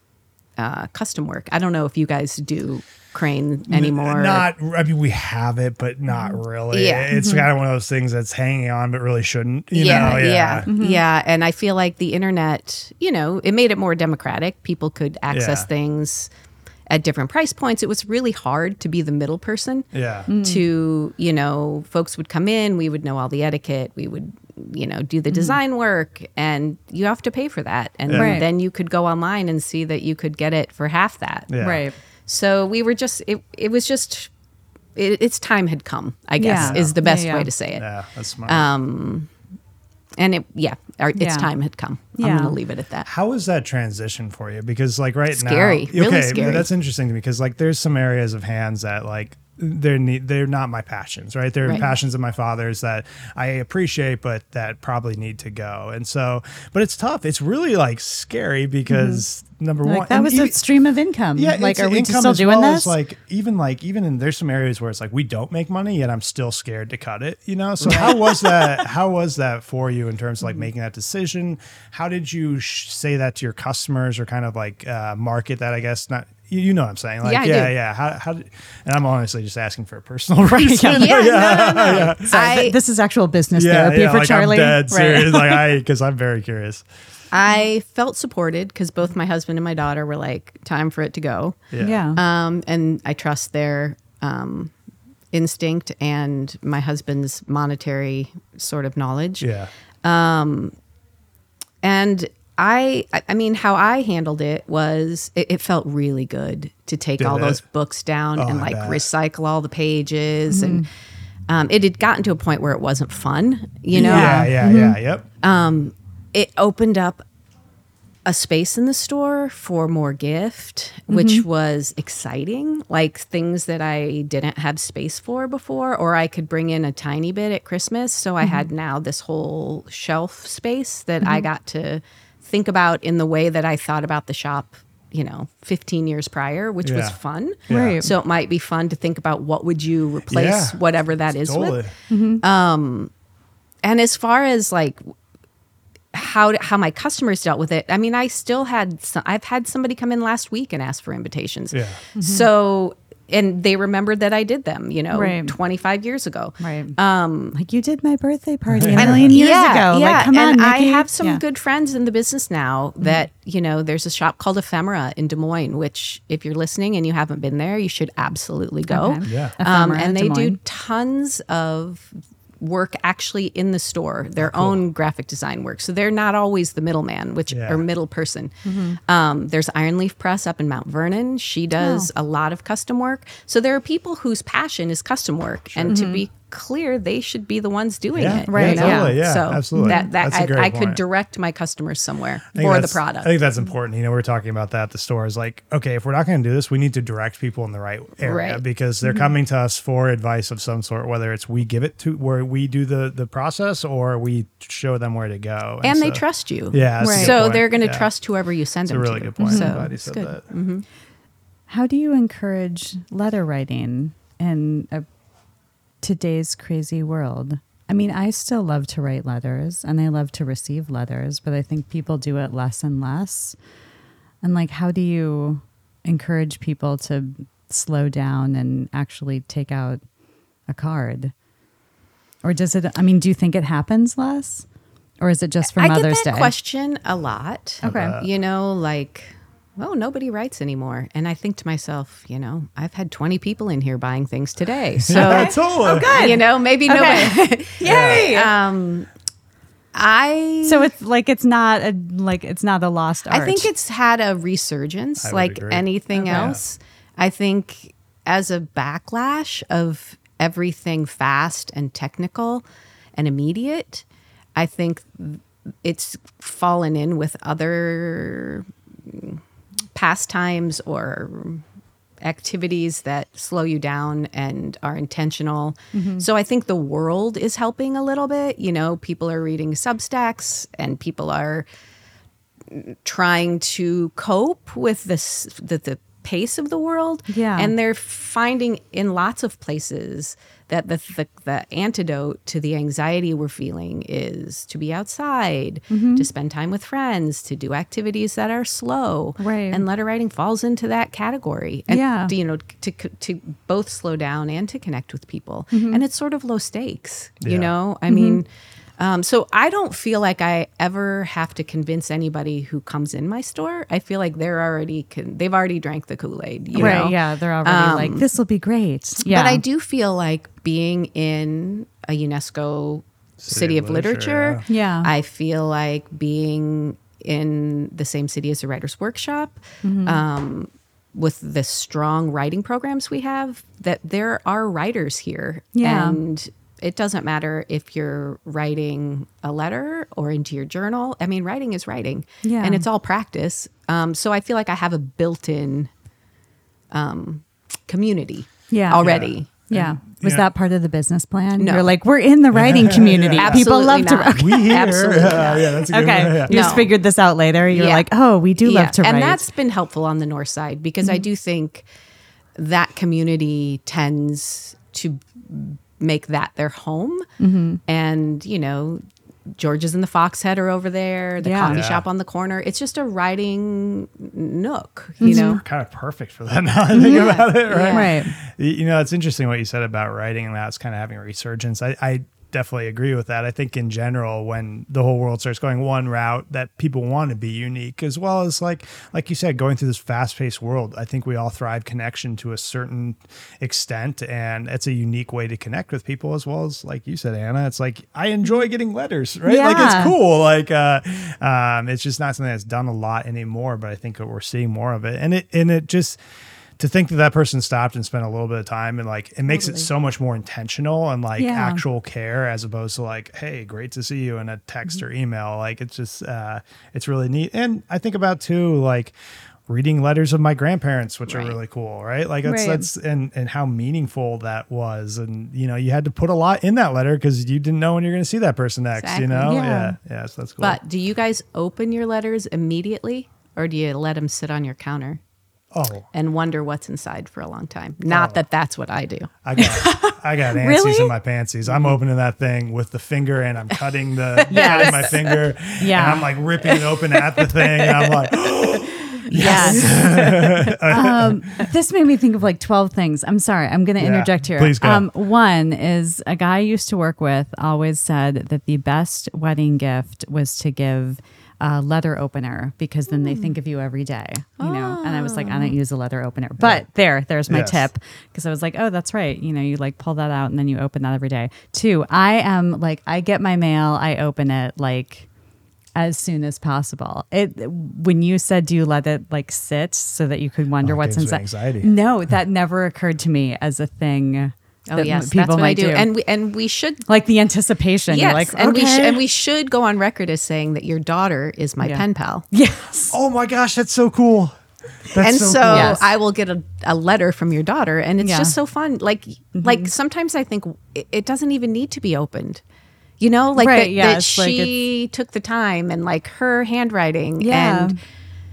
Speaker 3: uh, custom work. I don't know if you guys do Crane anymore.
Speaker 1: Not, I mean, we have it, but not really.
Speaker 3: Yeah.
Speaker 1: It's kind of one of those things that's hanging on, but really shouldn't. You
Speaker 3: yeah,
Speaker 1: know?
Speaker 3: yeah, yeah. And I feel like the internet, you know, it made it more democratic. People could access
Speaker 1: Yeah.
Speaker 3: things at different price points. It was really hard to be the middle person.
Speaker 1: Yeah.
Speaker 3: To, you know, folks would come in, we would know all the etiquette, we would, you know, do the design work, and you have to pay for that. And
Speaker 1: Yeah.
Speaker 2: Right.
Speaker 3: then you could go online and see that you could get it for half that.
Speaker 1: Yeah.
Speaker 2: Right.
Speaker 3: So we were just, it, it was just, it, its time had come, I guess,
Speaker 2: Yeah.
Speaker 3: is the best
Speaker 2: Yeah, yeah.
Speaker 3: way to say it.
Speaker 1: Yeah, that's smart.
Speaker 3: Um, And it, yeah, our, its
Speaker 2: Yeah.
Speaker 3: time had come.
Speaker 2: Yeah.
Speaker 3: I'm going to leave it at that.
Speaker 1: How was that transition for you? Because like right
Speaker 3: Scary.
Speaker 1: now,
Speaker 3: Really
Speaker 1: okay,
Speaker 3: scary.
Speaker 1: that's interesting to me because like there's some areas of hands that like they're ne- they're not my passions, right? They're
Speaker 3: Right.
Speaker 1: passions of my father's that I appreciate, but that probably need to go. And so, but it's tough. It's really like scary because number one,
Speaker 2: Like that
Speaker 1: and
Speaker 2: was
Speaker 1: even-
Speaker 2: a stream of income.
Speaker 1: yeah,
Speaker 2: like
Speaker 1: it's
Speaker 2: are we
Speaker 1: income
Speaker 2: still
Speaker 1: as
Speaker 2: doing
Speaker 1: well
Speaker 2: this?
Speaker 1: as, like even like even in there's some areas where it's like we don't make money yet I'm still scared to cut it, you know. So how was that? How was that for you in terms of like making that decision? How did you sh- say that to your customers or kind of like uh, market that? I guess not. You, you know what I'm saying? Like
Speaker 3: Yeah, I
Speaker 1: yeah,
Speaker 3: do.
Speaker 1: yeah. How, how did, and I'm honestly just asking for a personal reason.
Speaker 3: Yeah, no, no, no.
Speaker 2: Sorry,
Speaker 3: I,
Speaker 2: th- this is actual business
Speaker 1: yeah,
Speaker 2: therapy
Speaker 1: yeah,
Speaker 2: for
Speaker 1: like
Speaker 2: Charlie.
Speaker 1: I'm dead
Speaker 2: Right.
Speaker 1: serious. Like I, because I'm very curious.
Speaker 3: I felt supported because both my husband and my daughter were like, time for it to go.
Speaker 1: Yeah.
Speaker 2: Yeah.
Speaker 3: Um, and I trust their um, instinct and my husband's monetary sort of knowledge.
Speaker 1: Yeah.
Speaker 3: And I, I- I mean, how I handled it was it, it felt really good to take
Speaker 1: Did
Speaker 3: all
Speaker 1: it?
Speaker 3: those books down
Speaker 1: Oh,
Speaker 3: and
Speaker 1: I
Speaker 3: like
Speaker 1: bet.
Speaker 3: recycle all the pages. And um, it had gotten to a point where it wasn't fun, you know?
Speaker 1: Yeah. Yeah. Yeah. Yep.
Speaker 3: It opened up a space in the store for more gift, which was exciting, like things that I didn't have space for before, or I could bring in a tiny bit at Christmas. So I had now this whole shelf space that I got to think about in the way that I thought about the shop, you know, fifteen years prior, which was
Speaker 1: Yeah.
Speaker 3: fun.
Speaker 1: Yeah.
Speaker 2: Right.
Speaker 3: So it might be fun to think about what would you replace
Speaker 1: Yeah.
Speaker 3: whatever that is
Speaker 1: Totally.
Speaker 3: with. And as far as like how how my customers dealt with it, I mean, I still had some, I've had somebody come in last week and ask for invitations.
Speaker 1: Yeah.
Speaker 3: So and they remembered that I did them, you know,
Speaker 2: Right.
Speaker 3: twenty-five years ago.
Speaker 2: Right. Um, like you did my birthday party a
Speaker 3: And-
Speaker 2: million years
Speaker 3: yeah,
Speaker 2: ago.
Speaker 3: Yeah,
Speaker 2: Like, come
Speaker 3: and
Speaker 2: on,
Speaker 3: I
Speaker 2: Nikki.
Speaker 3: have some
Speaker 2: Yeah.
Speaker 3: good friends in the business now that, you know, there's a shop called Ephemera in Des Moines, which if you're listening and you haven't been there, you should absolutely go.
Speaker 2: Okay.
Speaker 1: Yeah.
Speaker 3: Um,
Speaker 2: Ephemera,
Speaker 3: and
Speaker 2: Des
Speaker 3: they do
Speaker 2: Moines.
Speaker 3: tons of work actually in the store, their own graphic design work. So they're not always the middleman, which
Speaker 1: Yeah.
Speaker 3: or middle person. Um, there's Iron Leaf Press up in Mount Vernon. She does
Speaker 2: Oh.
Speaker 3: a lot of custom work. So there are people whose passion is custom work, and to be clear, they should be the ones doing
Speaker 1: Yeah.
Speaker 3: it.
Speaker 2: Right,
Speaker 3: you know?
Speaker 2: yeah.
Speaker 1: Totally. Yeah.
Speaker 3: So
Speaker 1: Absolutely.
Speaker 3: that, that
Speaker 1: That's a great
Speaker 3: I, I could
Speaker 1: point.
Speaker 3: direct my customers somewhere
Speaker 1: I think
Speaker 3: for the
Speaker 1: that's-
Speaker 3: product.
Speaker 1: I think that's important. You know, we're talking about that at the store is like, okay, if we're not going to do this, we need to direct people in the right area
Speaker 3: Right.
Speaker 1: because they're coming to us for advice of some sort, whether it's we give it to where we do the, the process or we show them where to go.
Speaker 3: and they
Speaker 1: so-
Speaker 3: trust you.
Speaker 1: Yeah. that's a
Speaker 2: Right.
Speaker 1: good
Speaker 3: So
Speaker 1: point.
Speaker 3: they're going to
Speaker 1: Yeah.
Speaker 3: trust whoever you send
Speaker 1: It's a
Speaker 3: them
Speaker 1: really
Speaker 3: to.
Speaker 1: good point.
Speaker 3: So
Speaker 1: I'm glad you
Speaker 3: it's
Speaker 1: said
Speaker 3: good.
Speaker 1: that.
Speaker 2: How do you encourage letter writing in a, today's crazy world? I mean, I still love to write letters and I love to receive letters, but I think people do it less and less. And like, how do you encourage people to slow down and actually take out a card? Or does it, I mean, do you think it happens less? Or is it just for
Speaker 3: I
Speaker 2: Mother's
Speaker 3: get that
Speaker 2: Day?
Speaker 3: question a lot.
Speaker 2: Okay.
Speaker 3: You know, like, oh, nobody writes anymore. And I think to myself, you know, I've had twenty people in here buying things today. So,
Speaker 1: Totally.
Speaker 2: Oh, good.
Speaker 3: you know, maybe
Speaker 2: Okay.
Speaker 3: nobody.
Speaker 2: Yay.
Speaker 3: um, I
Speaker 2: So it's like it's not a like it's not a lost art.
Speaker 3: I think it's had a resurgence,
Speaker 1: I would
Speaker 3: like
Speaker 1: agree.
Speaker 3: anything
Speaker 2: Okay.
Speaker 3: else. I think as a backlash of everything fast and technical and immediate, I think it's fallen in with other pastimes or activities that slow you down and are intentional.
Speaker 2: Mm-hmm.
Speaker 3: So I think the world is helping a little bit. You know, people are reading Substacks and people are trying to cope with this the, the pace of the world.
Speaker 2: Yeah.
Speaker 3: And they're finding in lots of places that the, the the antidote to the anxiety we're feeling is to be outside,
Speaker 2: Mm-hmm.
Speaker 3: to spend time with friends, to do activities that are slow.
Speaker 2: Right.
Speaker 3: And letter writing falls into that category. And,
Speaker 2: Yeah.
Speaker 3: you know, to to both slow down and to connect with people.
Speaker 2: Mm-hmm.
Speaker 3: And it's sort of low stakes, you
Speaker 1: Yeah.
Speaker 3: know? I mean, um, so I don't feel like I ever have to convince anybody who comes in my store. I feel like they're already, con- they've already drank the Kool-Aid, you
Speaker 2: right.
Speaker 3: know?
Speaker 2: Yeah, they're already like this will be great. Yeah,
Speaker 3: But I do feel like being in a UNESCO City,
Speaker 1: City
Speaker 3: of
Speaker 1: of
Speaker 3: Literature,
Speaker 1: Literature,
Speaker 2: yeah.
Speaker 3: I feel like being in the same city as the Writers' Workshop,
Speaker 2: Mm-hmm.
Speaker 3: um, with the strong writing programs we have, that there are writers here.
Speaker 2: Yeah.
Speaker 3: And it doesn't matter if you're writing a letter or into your journal. I mean, writing is writing.
Speaker 2: Yeah.
Speaker 3: And it's all practice. Um, so I feel like I have a built-in um, community
Speaker 2: Yeah.
Speaker 3: already.
Speaker 2: Yeah. Was
Speaker 1: Yeah.
Speaker 2: that part of the business plan?
Speaker 3: No.
Speaker 2: You're like, we're in the writing community. People
Speaker 3: Absolutely
Speaker 2: love
Speaker 3: not.
Speaker 2: to.
Speaker 1: We here.
Speaker 3: Absolutely
Speaker 1: Yeah,
Speaker 3: not.
Speaker 1: yeah, that's a good
Speaker 2: Okay.
Speaker 1: one. Yeah.
Speaker 2: You just
Speaker 3: No.
Speaker 2: figured this out later. You're
Speaker 3: Yeah.
Speaker 2: like, oh, we do love to write.
Speaker 3: And that's been helpful on the north side because
Speaker 2: Mm-hmm.
Speaker 3: I do think that community tends to make that their home.
Speaker 2: Mm-hmm.
Speaker 3: And, you know, George's and the Foxhead are over there, the
Speaker 2: Yeah.
Speaker 3: coffee
Speaker 1: Yeah.
Speaker 3: shop on the corner. It's just a writing nook, you know?
Speaker 1: Kind of perfect for that now that I think about it, right?
Speaker 3: Yeah.
Speaker 2: Right.
Speaker 1: Y- You know, it's interesting what you said about writing and that's kind of having a resurgence. I, I definitely agree with that. I think in general, when the whole world starts going one route, that people want to be unique, as well as like like you said, going through this fast-paced world. I think we all thrive connection to a certain extent, and it's a unique way to connect with people, as well as like you said, Anna. It's like I enjoy getting letters, right? Like
Speaker 2: Yeah.
Speaker 1: it's cool. Like uh, um, it's just not something that's done a lot anymore, but I think that we're seeing more of it, and it and it just. To think that that person stopped and spent a little bit of time and like it makes it
Speaker 3: Totally.
Speaker 1: so much more intentional and like
Speaker 2: Yeah.
Speaker 1: actual care as opposed to like, hey, great to see you in a text or email. Like it's just uh it's really neat. And I think about too like reading letters of my grandparents, which
Speaker 3: Right.
Speaker 1: are really cool, right? Like that's
Speaker 2: Right.
Speaker 1: that's and and how meaningful that was. And you know, you had to put a lot in that letter because you didn't know when you're gonna see that person next,
Speaker 3: Exactly.
Speaker 1: you know?
Speaker 2: Yeah.
Speaker 1: Yeah. Yeah. So that's cool.
Speaker 3: But do you guys open your letters immediately or do you let them sit on your counter
Speaker 1: oh,
Speaker 3: and wonder what's inside for a long time? Not
Speaker 1: Oh.
Speaker 3: that that's what I do.
Speaker 1: I got I got antsies
Speaker 2: Really?
Speaker 1: in my pantsies. I'm opening that thing with the finger and I'm cutting the
Speaker 2: Yes.
Speaker 1: cutting my finger.
Speaker 2: Yeah.
Speaker 1: And I'm like ripping it open at the thing. And I'm like,
Speaker 2: Yes. um, this made me think of like twelve things. I'm sorry. I'm going to
Speaker 1: Yeah,
Speaker 2: interject here.
Speaker 1: please go.
Speaker 2: Um, one is a guy I used to work with always said that the best wedding gift was to give a letter opener because then they think of you every day, you know? And I was like, I don't use a letter opener, but there, there's my
Speaker 1: Yes.
Speaker 2: tip. Cause I was like, oh, that's right. You know, you like pull that out and then you open that every day. Two, I am like, I get my mail, I open it like as soon as possible. It when you said, do you let it like sit so that you could wonder
Speaker 1: Oh, it
Speaker 2: what's
Speaker 1: gives you
Speaker 2: inside?
Speaker 1: anxiety.
Speaker 2: No, that never occurred to me as a thing.
Speaker 3: Oh
Speaker 2: that
Speaker 3: yes,
Speaker 2: people
Speaker 3: that's what I
Speaker 2: might
Speaker 3: do. And we and we should
Speaker 2: like the anticipation.
Speaker 3: yes,
Speaker 2: You're like,
Speaker 3: and we sh-
Speaker 2: okay.
Speaker 3: and we should go on record as saying that your daughter is my
Speaker 2: Yeah.
Speaker 3: pen pal.
Speaker 2: yes.
Speaker 1: oh my gosh, that's so cool. That's
Speaker 3: and
Speaker 1: so,
Speaker 3: so
Speaker 1: cool.
Speaker 2: Yes.
Speaker 3: I will get a, a letter from your daughter, and it's
Speaker 2: Yeah.
Speaker 3: just so fun. Like
Speaker 2: Mm-hmm.
Speaker 3: like sometimes I think it, it doesn't even need to be opened. You know, like
Speaker 2: Right,
Speaker 3: that,
Speaker 2: yeah,
Speaker 3: that
Speaker 2: it's like
Speaker 3: she took the time and like her handwriting
Speaker 2: Yeah.
Speaker 3: and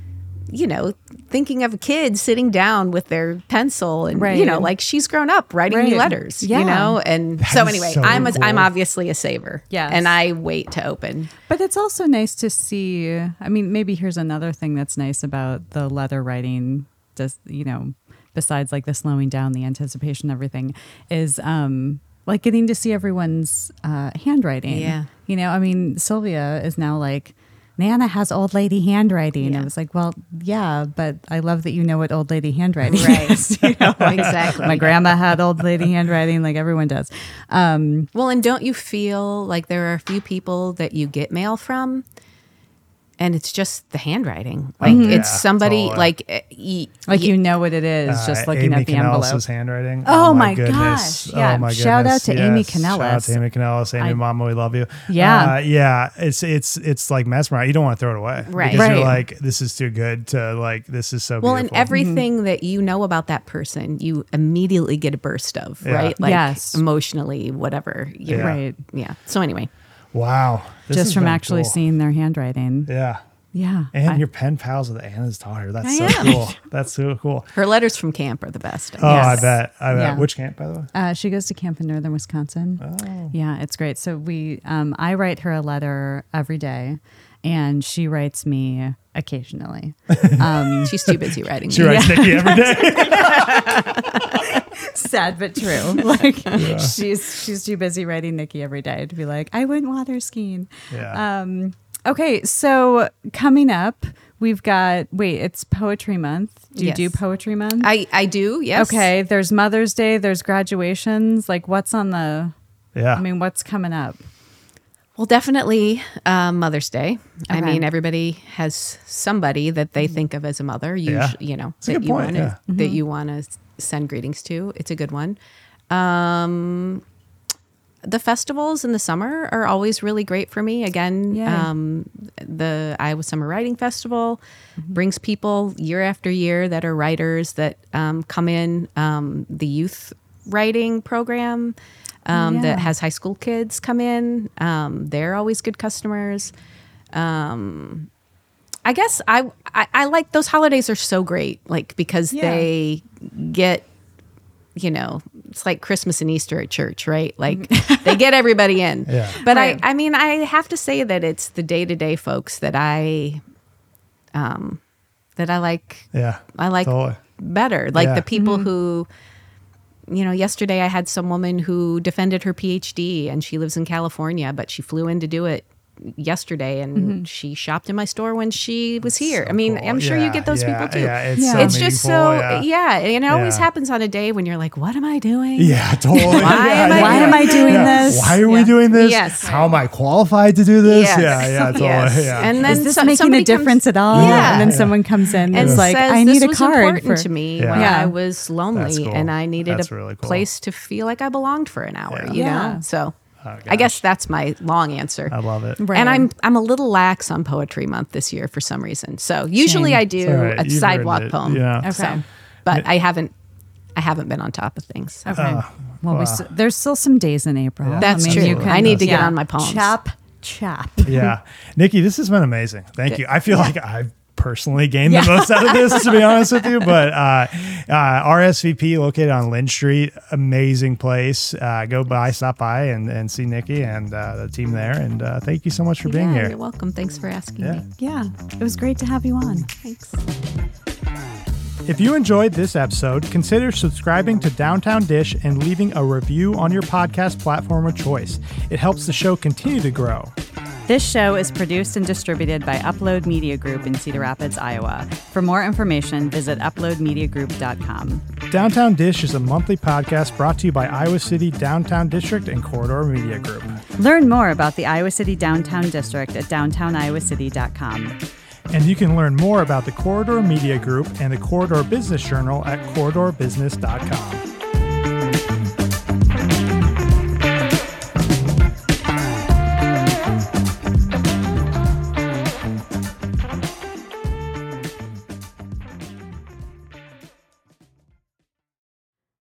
Speaker 3: you know, thinking of a kid sitting down with their pencil and,
Speaker 2: Right.
Speaker 3: you know, like she's grown up writing me
Speaker 2: Right.
Speaker 3: letters,
Speaker 2: Yeah.
Speaker 3: you know? And
Speaker 1: That
Speaker 3: so
Speaker 1: is
Speaker 3: anyway,
Speaker 1: so
Speaker 3: I'm, a,
Speaker 1: cool.
Speaker 3: I'm obviously a saver.
Speaker 2: Yes.
Speaker 3: And I wait to open.
Speaker 2: But it's also nice to see. I mean, maybe here's another thing that's nice about the letter writing, just, you know, besides like the slowing down, the anticipation, everything, is um, like getting to see everyone's uh, handwriting.
Speaker 3: Yeah.
Speaker 2: You know, I mean, Sylvia is now like, Nana has old lady handwriting.
Speaker 3: Yeah.
Speaker 2: I was like, well, yeah, but I love that you know what old lady handwriting
Speaker 3: Right.
Speaker 2: is. You know, like,
Speaker 3: Exactly.
Speaker 2: my grandma had old lady handwriting, like everyone does. Um,
Speaker 3: Well, and don't you feel like there are a few people that you get mail from and it's just the handwriting? Like
Speaker 1: Mhm.
Speaker 3: it's
Speaker 1: Yeah,
Speaker 3: somebody
Speaker 1: totally.
Speaker 3: like, eh, y-
Speaker 2: like
Speaker 3: y-
Speaker 2: you know what it is, just
Speaker 1: Uh,
Speaker 2: looking
Speaker 1: Amy
Speaker 2: at the
Speaker 1: Canellis'
Speaker 2: envelope.
Speaker 1: handwriting.
Speaker 2: Oh my
Speaker 1: goodness.
Speaker 2: gosh. Yeah.
Speaker 1: Oh my
Speaker 2: Shout out
Speaker 1: goodness.
Speaker 2: to Amy
Speaker 1: Yes. Shout out
Speaker 2: Canellis.
Speaker 1: to Amy Canellis. Amy,
Speaker 2: I-
Speaker 1: Mama, we love you.
Speaker 2: Yeah.
Speaker 1: Uh, yeah. It's it's it's like mesmerizing. You don't want to throw it away.
Speaker 3: Right.
Speaker 1: Because you're
Speaker 2: Right.
Speaker 1: like, this is too good to like. This is so
Speaker 3: well, and
Speaker 1: beautiful.
Speaker 3: everything that you know about that person, you immediately get a burst of,
Speaker 1: Yeah.
Speaker 3: right? Like
Speaker 2: Yes.
Speaker 3: emotionally, whatever. You're,
Speaker 1: Yeah.
Speaker 2: Right.
Speaker 3: Yeah. So anyway,
Speaker 1: Wow. This has
Speaker 2: Just from
Speaker 1: been
Speaker 2: actually
Speaker 1: cool.
Speaker 2: seeing their handwriting.
Speaker 1: Yeah.
Speaker 2: Yeah.
Speaker 1: And
Speaker 2: I-
Speaker 1: your pen pals with Anna's daughter. That's
Speaker 3: I
Speaker 1: so
Speaker 3: am.
Speaker 1: cool. That's so cool.
Speaker 3: her letters from camp are the best.
Speaker 1: Oh,
Speaker 2: Yes.
Speaker 1: I bet. I bet.
Speaker 2: Yeah.
Speaker 1: Which camp, by the way?
Speaker 2: Uh, she goes to camp in northern Wisconsin.
Speaker 1: Oh.
Speaker 2: Yeah, it's great. So we, um, I write her a letter every day, and she writes me occasionally. Um,
Speaker 3: She's too busy writing.
Speaker 1: She
Speaker 3: me.
Speaker 1: writes Nikki every day.
Speaker 2: sad but true. Like she's she's too busy writing Nikki every day to be like, I went water skiing.
Speaker 1: Yeah.
Speaker 2: Um, okay, so coming up, we've got wait, it's Poetry Month. Do you
Speaker 3: Yes.
Speaker 2: do Poetry Month?
Speaker 3: I, I do, yes.
Speaker 2: Okay, there's Mother's Day, there's graduations. Like, what's on the?
Speaker 1: yeah.
Speaker 2: I mean, what's coming up?
Speaker 3: Well, definitely um, Mother's Day. I
Speaker 2: Okay.
Speaker 3: mean, everybody has somebody that they think of as a mother. You,
Speaker 1: Yeah.
Speaker 3: you know,
Speaker 1: That's a
Speaker 3: that
Speaker 1: good
Speaker 3: you
Speaker 1: point,
Speaker 3: want to
Speaker 1: yeah.
Speaker 3: that you want to send greetings to. It's a good one. Um, the festivals in the summer are always really great for me. Again,
Speaker 2: Yay.
Speaker 3: um, the Iowa Summer Writing Festival brings people year after year that are writers that um, come in. Um, the youth writing program um,
Speaker 2: Yeah.
Speaker 3: that has high school kids come in. Um, they're always good customers. Um, I guess I, I I like those holidays are so great, like because
Speaker 2: Yeah.
Speaker 3: they get, you know, it's like Christmas and Easter at church, right? Like they get everybody in.
Speaker 1: Yeah.
Speaker 3: But
Speaker 2: Right.
Speaker 3: I I mean I have to say that it's the day to day folks that I, um, that I like.
Speaker 1: Yeah.
Speaker 3: I like
Speaker 1: Totally.
Speaker 3: better, like
Speaker 1: Yeah.
Speaker 3: the people who. You know, yesterday I had some woman who defended her P H D and she lives in California, but she flew in to do it yesterday and she shopped in my store when she was here. I mean,
Speaker 1: Cool.
Speaker 3: I'm sure you
Speaker 1: Yeah,
Speaker 3: get those
Speaker 1: yeah,
Speaker 3: people too.
Speaker 1: Yeah, it's,
Speaker 2: Yeah.
Speaker 1: so
Speaker 3: It's just so,
Speaker 1: meaningful,
Speaker 3: yeah. and it always
Speaker 1: Yeah.
Speaker 3: happens on a day when you're like, what am I doing?
Speaker 1: Yeah, totally.
Speaker 3: Why
Speaker 1: Yeah,
Speaker 3: am I
Speaker 1: yeah,
Speaker 2: Why
Speaker 1: yeah.
Speaker 2: am I doing
Speaker 1: Yeah.
Speaker 2: this?
Speaker 1: Why are we
Speaker 3: Yeah.
Speaker 1: doing this?
Speaker 3: Yes.
Speaker 1: How am I qualified to do this?
Speaker 3: Yes.
Speaker 1: Yeah, yeah, totally.
Speaker 3: Yes.
Speaker 1: Yeah.
Speaker 3: And then
Speaker 2: Is this
Speaker 3: so-
Speaker 2: making a
Speaker 3: somebody comes-
Speaker 2: difference at all?
Speaker 3: Yeah.
Speaker 2: And then
Speaker 1: Yeah.
Speaker 2: someone comes in and
Speaker 3: and
Speaker 2: is like,
Speaker 3: says,
Speaker 2: I need
Speaker 3: this
Speaker 2: a
Speaker 3: was
Speaker 2: card
Speaker 3: important
Speaker 2: for
Speaker 3: to me
Speaker 1: Yeah.
Speaker 3: when
Speaker 2: Yeah.
Speaker 3: I was lonely
Speaker 1: That's cool.
Speaker 3: and I needed
Speaker 1: That's
Speaker 3: a
Speaker 1: really cool.
Speaker 3: place to feel like I belonged for an hour,
Speaker 1: Yeah.
Speaker 3: you
Speaker 2: Yeah.
Speaker 3: know? So
Speaker 1: Oh,
Speaker 3: I guess
Speaker 1: gosh.
Speaker 3: that's my long answer.
Speaker 1: I love it.
Speaker 2: Right.
Speaker 3: And I'm I'm a little lax on Poetry Month this year for some reason. So usually
Speaker 2: Shame.
Speaker 3: I do
Speaker 1: It's all right.
Speaker 3: a
Speaker 1: You've
Speaker 3: sidewalk
Speaker 1: earned it.
Speaker 3: poem.
Speaker 1: Yeah.
Speaker 2: Okay.
Speaker 3: So, but I haven't I haven't been on top of things.
Speaker 2: Okay.
Speaker 1: Uh,
Speaker 2: well,
Speaker 1: wow.
Speaker 2: we s- there's still some days in April.
Speaker 1: Yeah.
Speaker 3: That's
Speaker 2: I mean,
Speaker 3: true.
Speaker 2: you can-
Speaker 3: I need to get
Speaker 2: yeah.
Speaker 3: on my poems.
Speaker 2: Chop, chop.
Speaker 1: Yeah. Nikki, this has been amazing. Thank you. I feel like I've personally gained
Speaker 2: Yeah.
Speaker 1: the most out of this, to be honest with you. But uh, uh, R S V P located on Lynn Street, amazing place. Uh, go by, stop by, and, and see Nikki and uh, the team there. And uh, thank you so much for being
Speaker 3: Yeah,
Speaker 1: here.
Speaker 3: You're welcome. Thanks for asking
Speaker 1: Yeah.
Speaker 3: me.
Speaker 2: Yeah, it was great to have you on.
Speaker 3: Thanks.
Speaker 1: If you enjoyed this episode, consider subscribing to Downtown Dish and leaving a review on your podcast platform of choice. It helps the show continue to grow.
Speaker 2: This show is produced and distributed by Upload Media Group in Cedar Rapids, Iowa. For more information, visit upload media group dot com.
Speaker 1: Downtown Dish is a monthly podcast brought to you by Iowa City Downtown District and Corridor Media Group.
Speaker 2: Learn more about the Iowa City Downtown District at downtown iowa city dot com.
Speaker 1: And you can learn more about the Corridor Media Group and the Corridor Business Journal at corridor business dot com.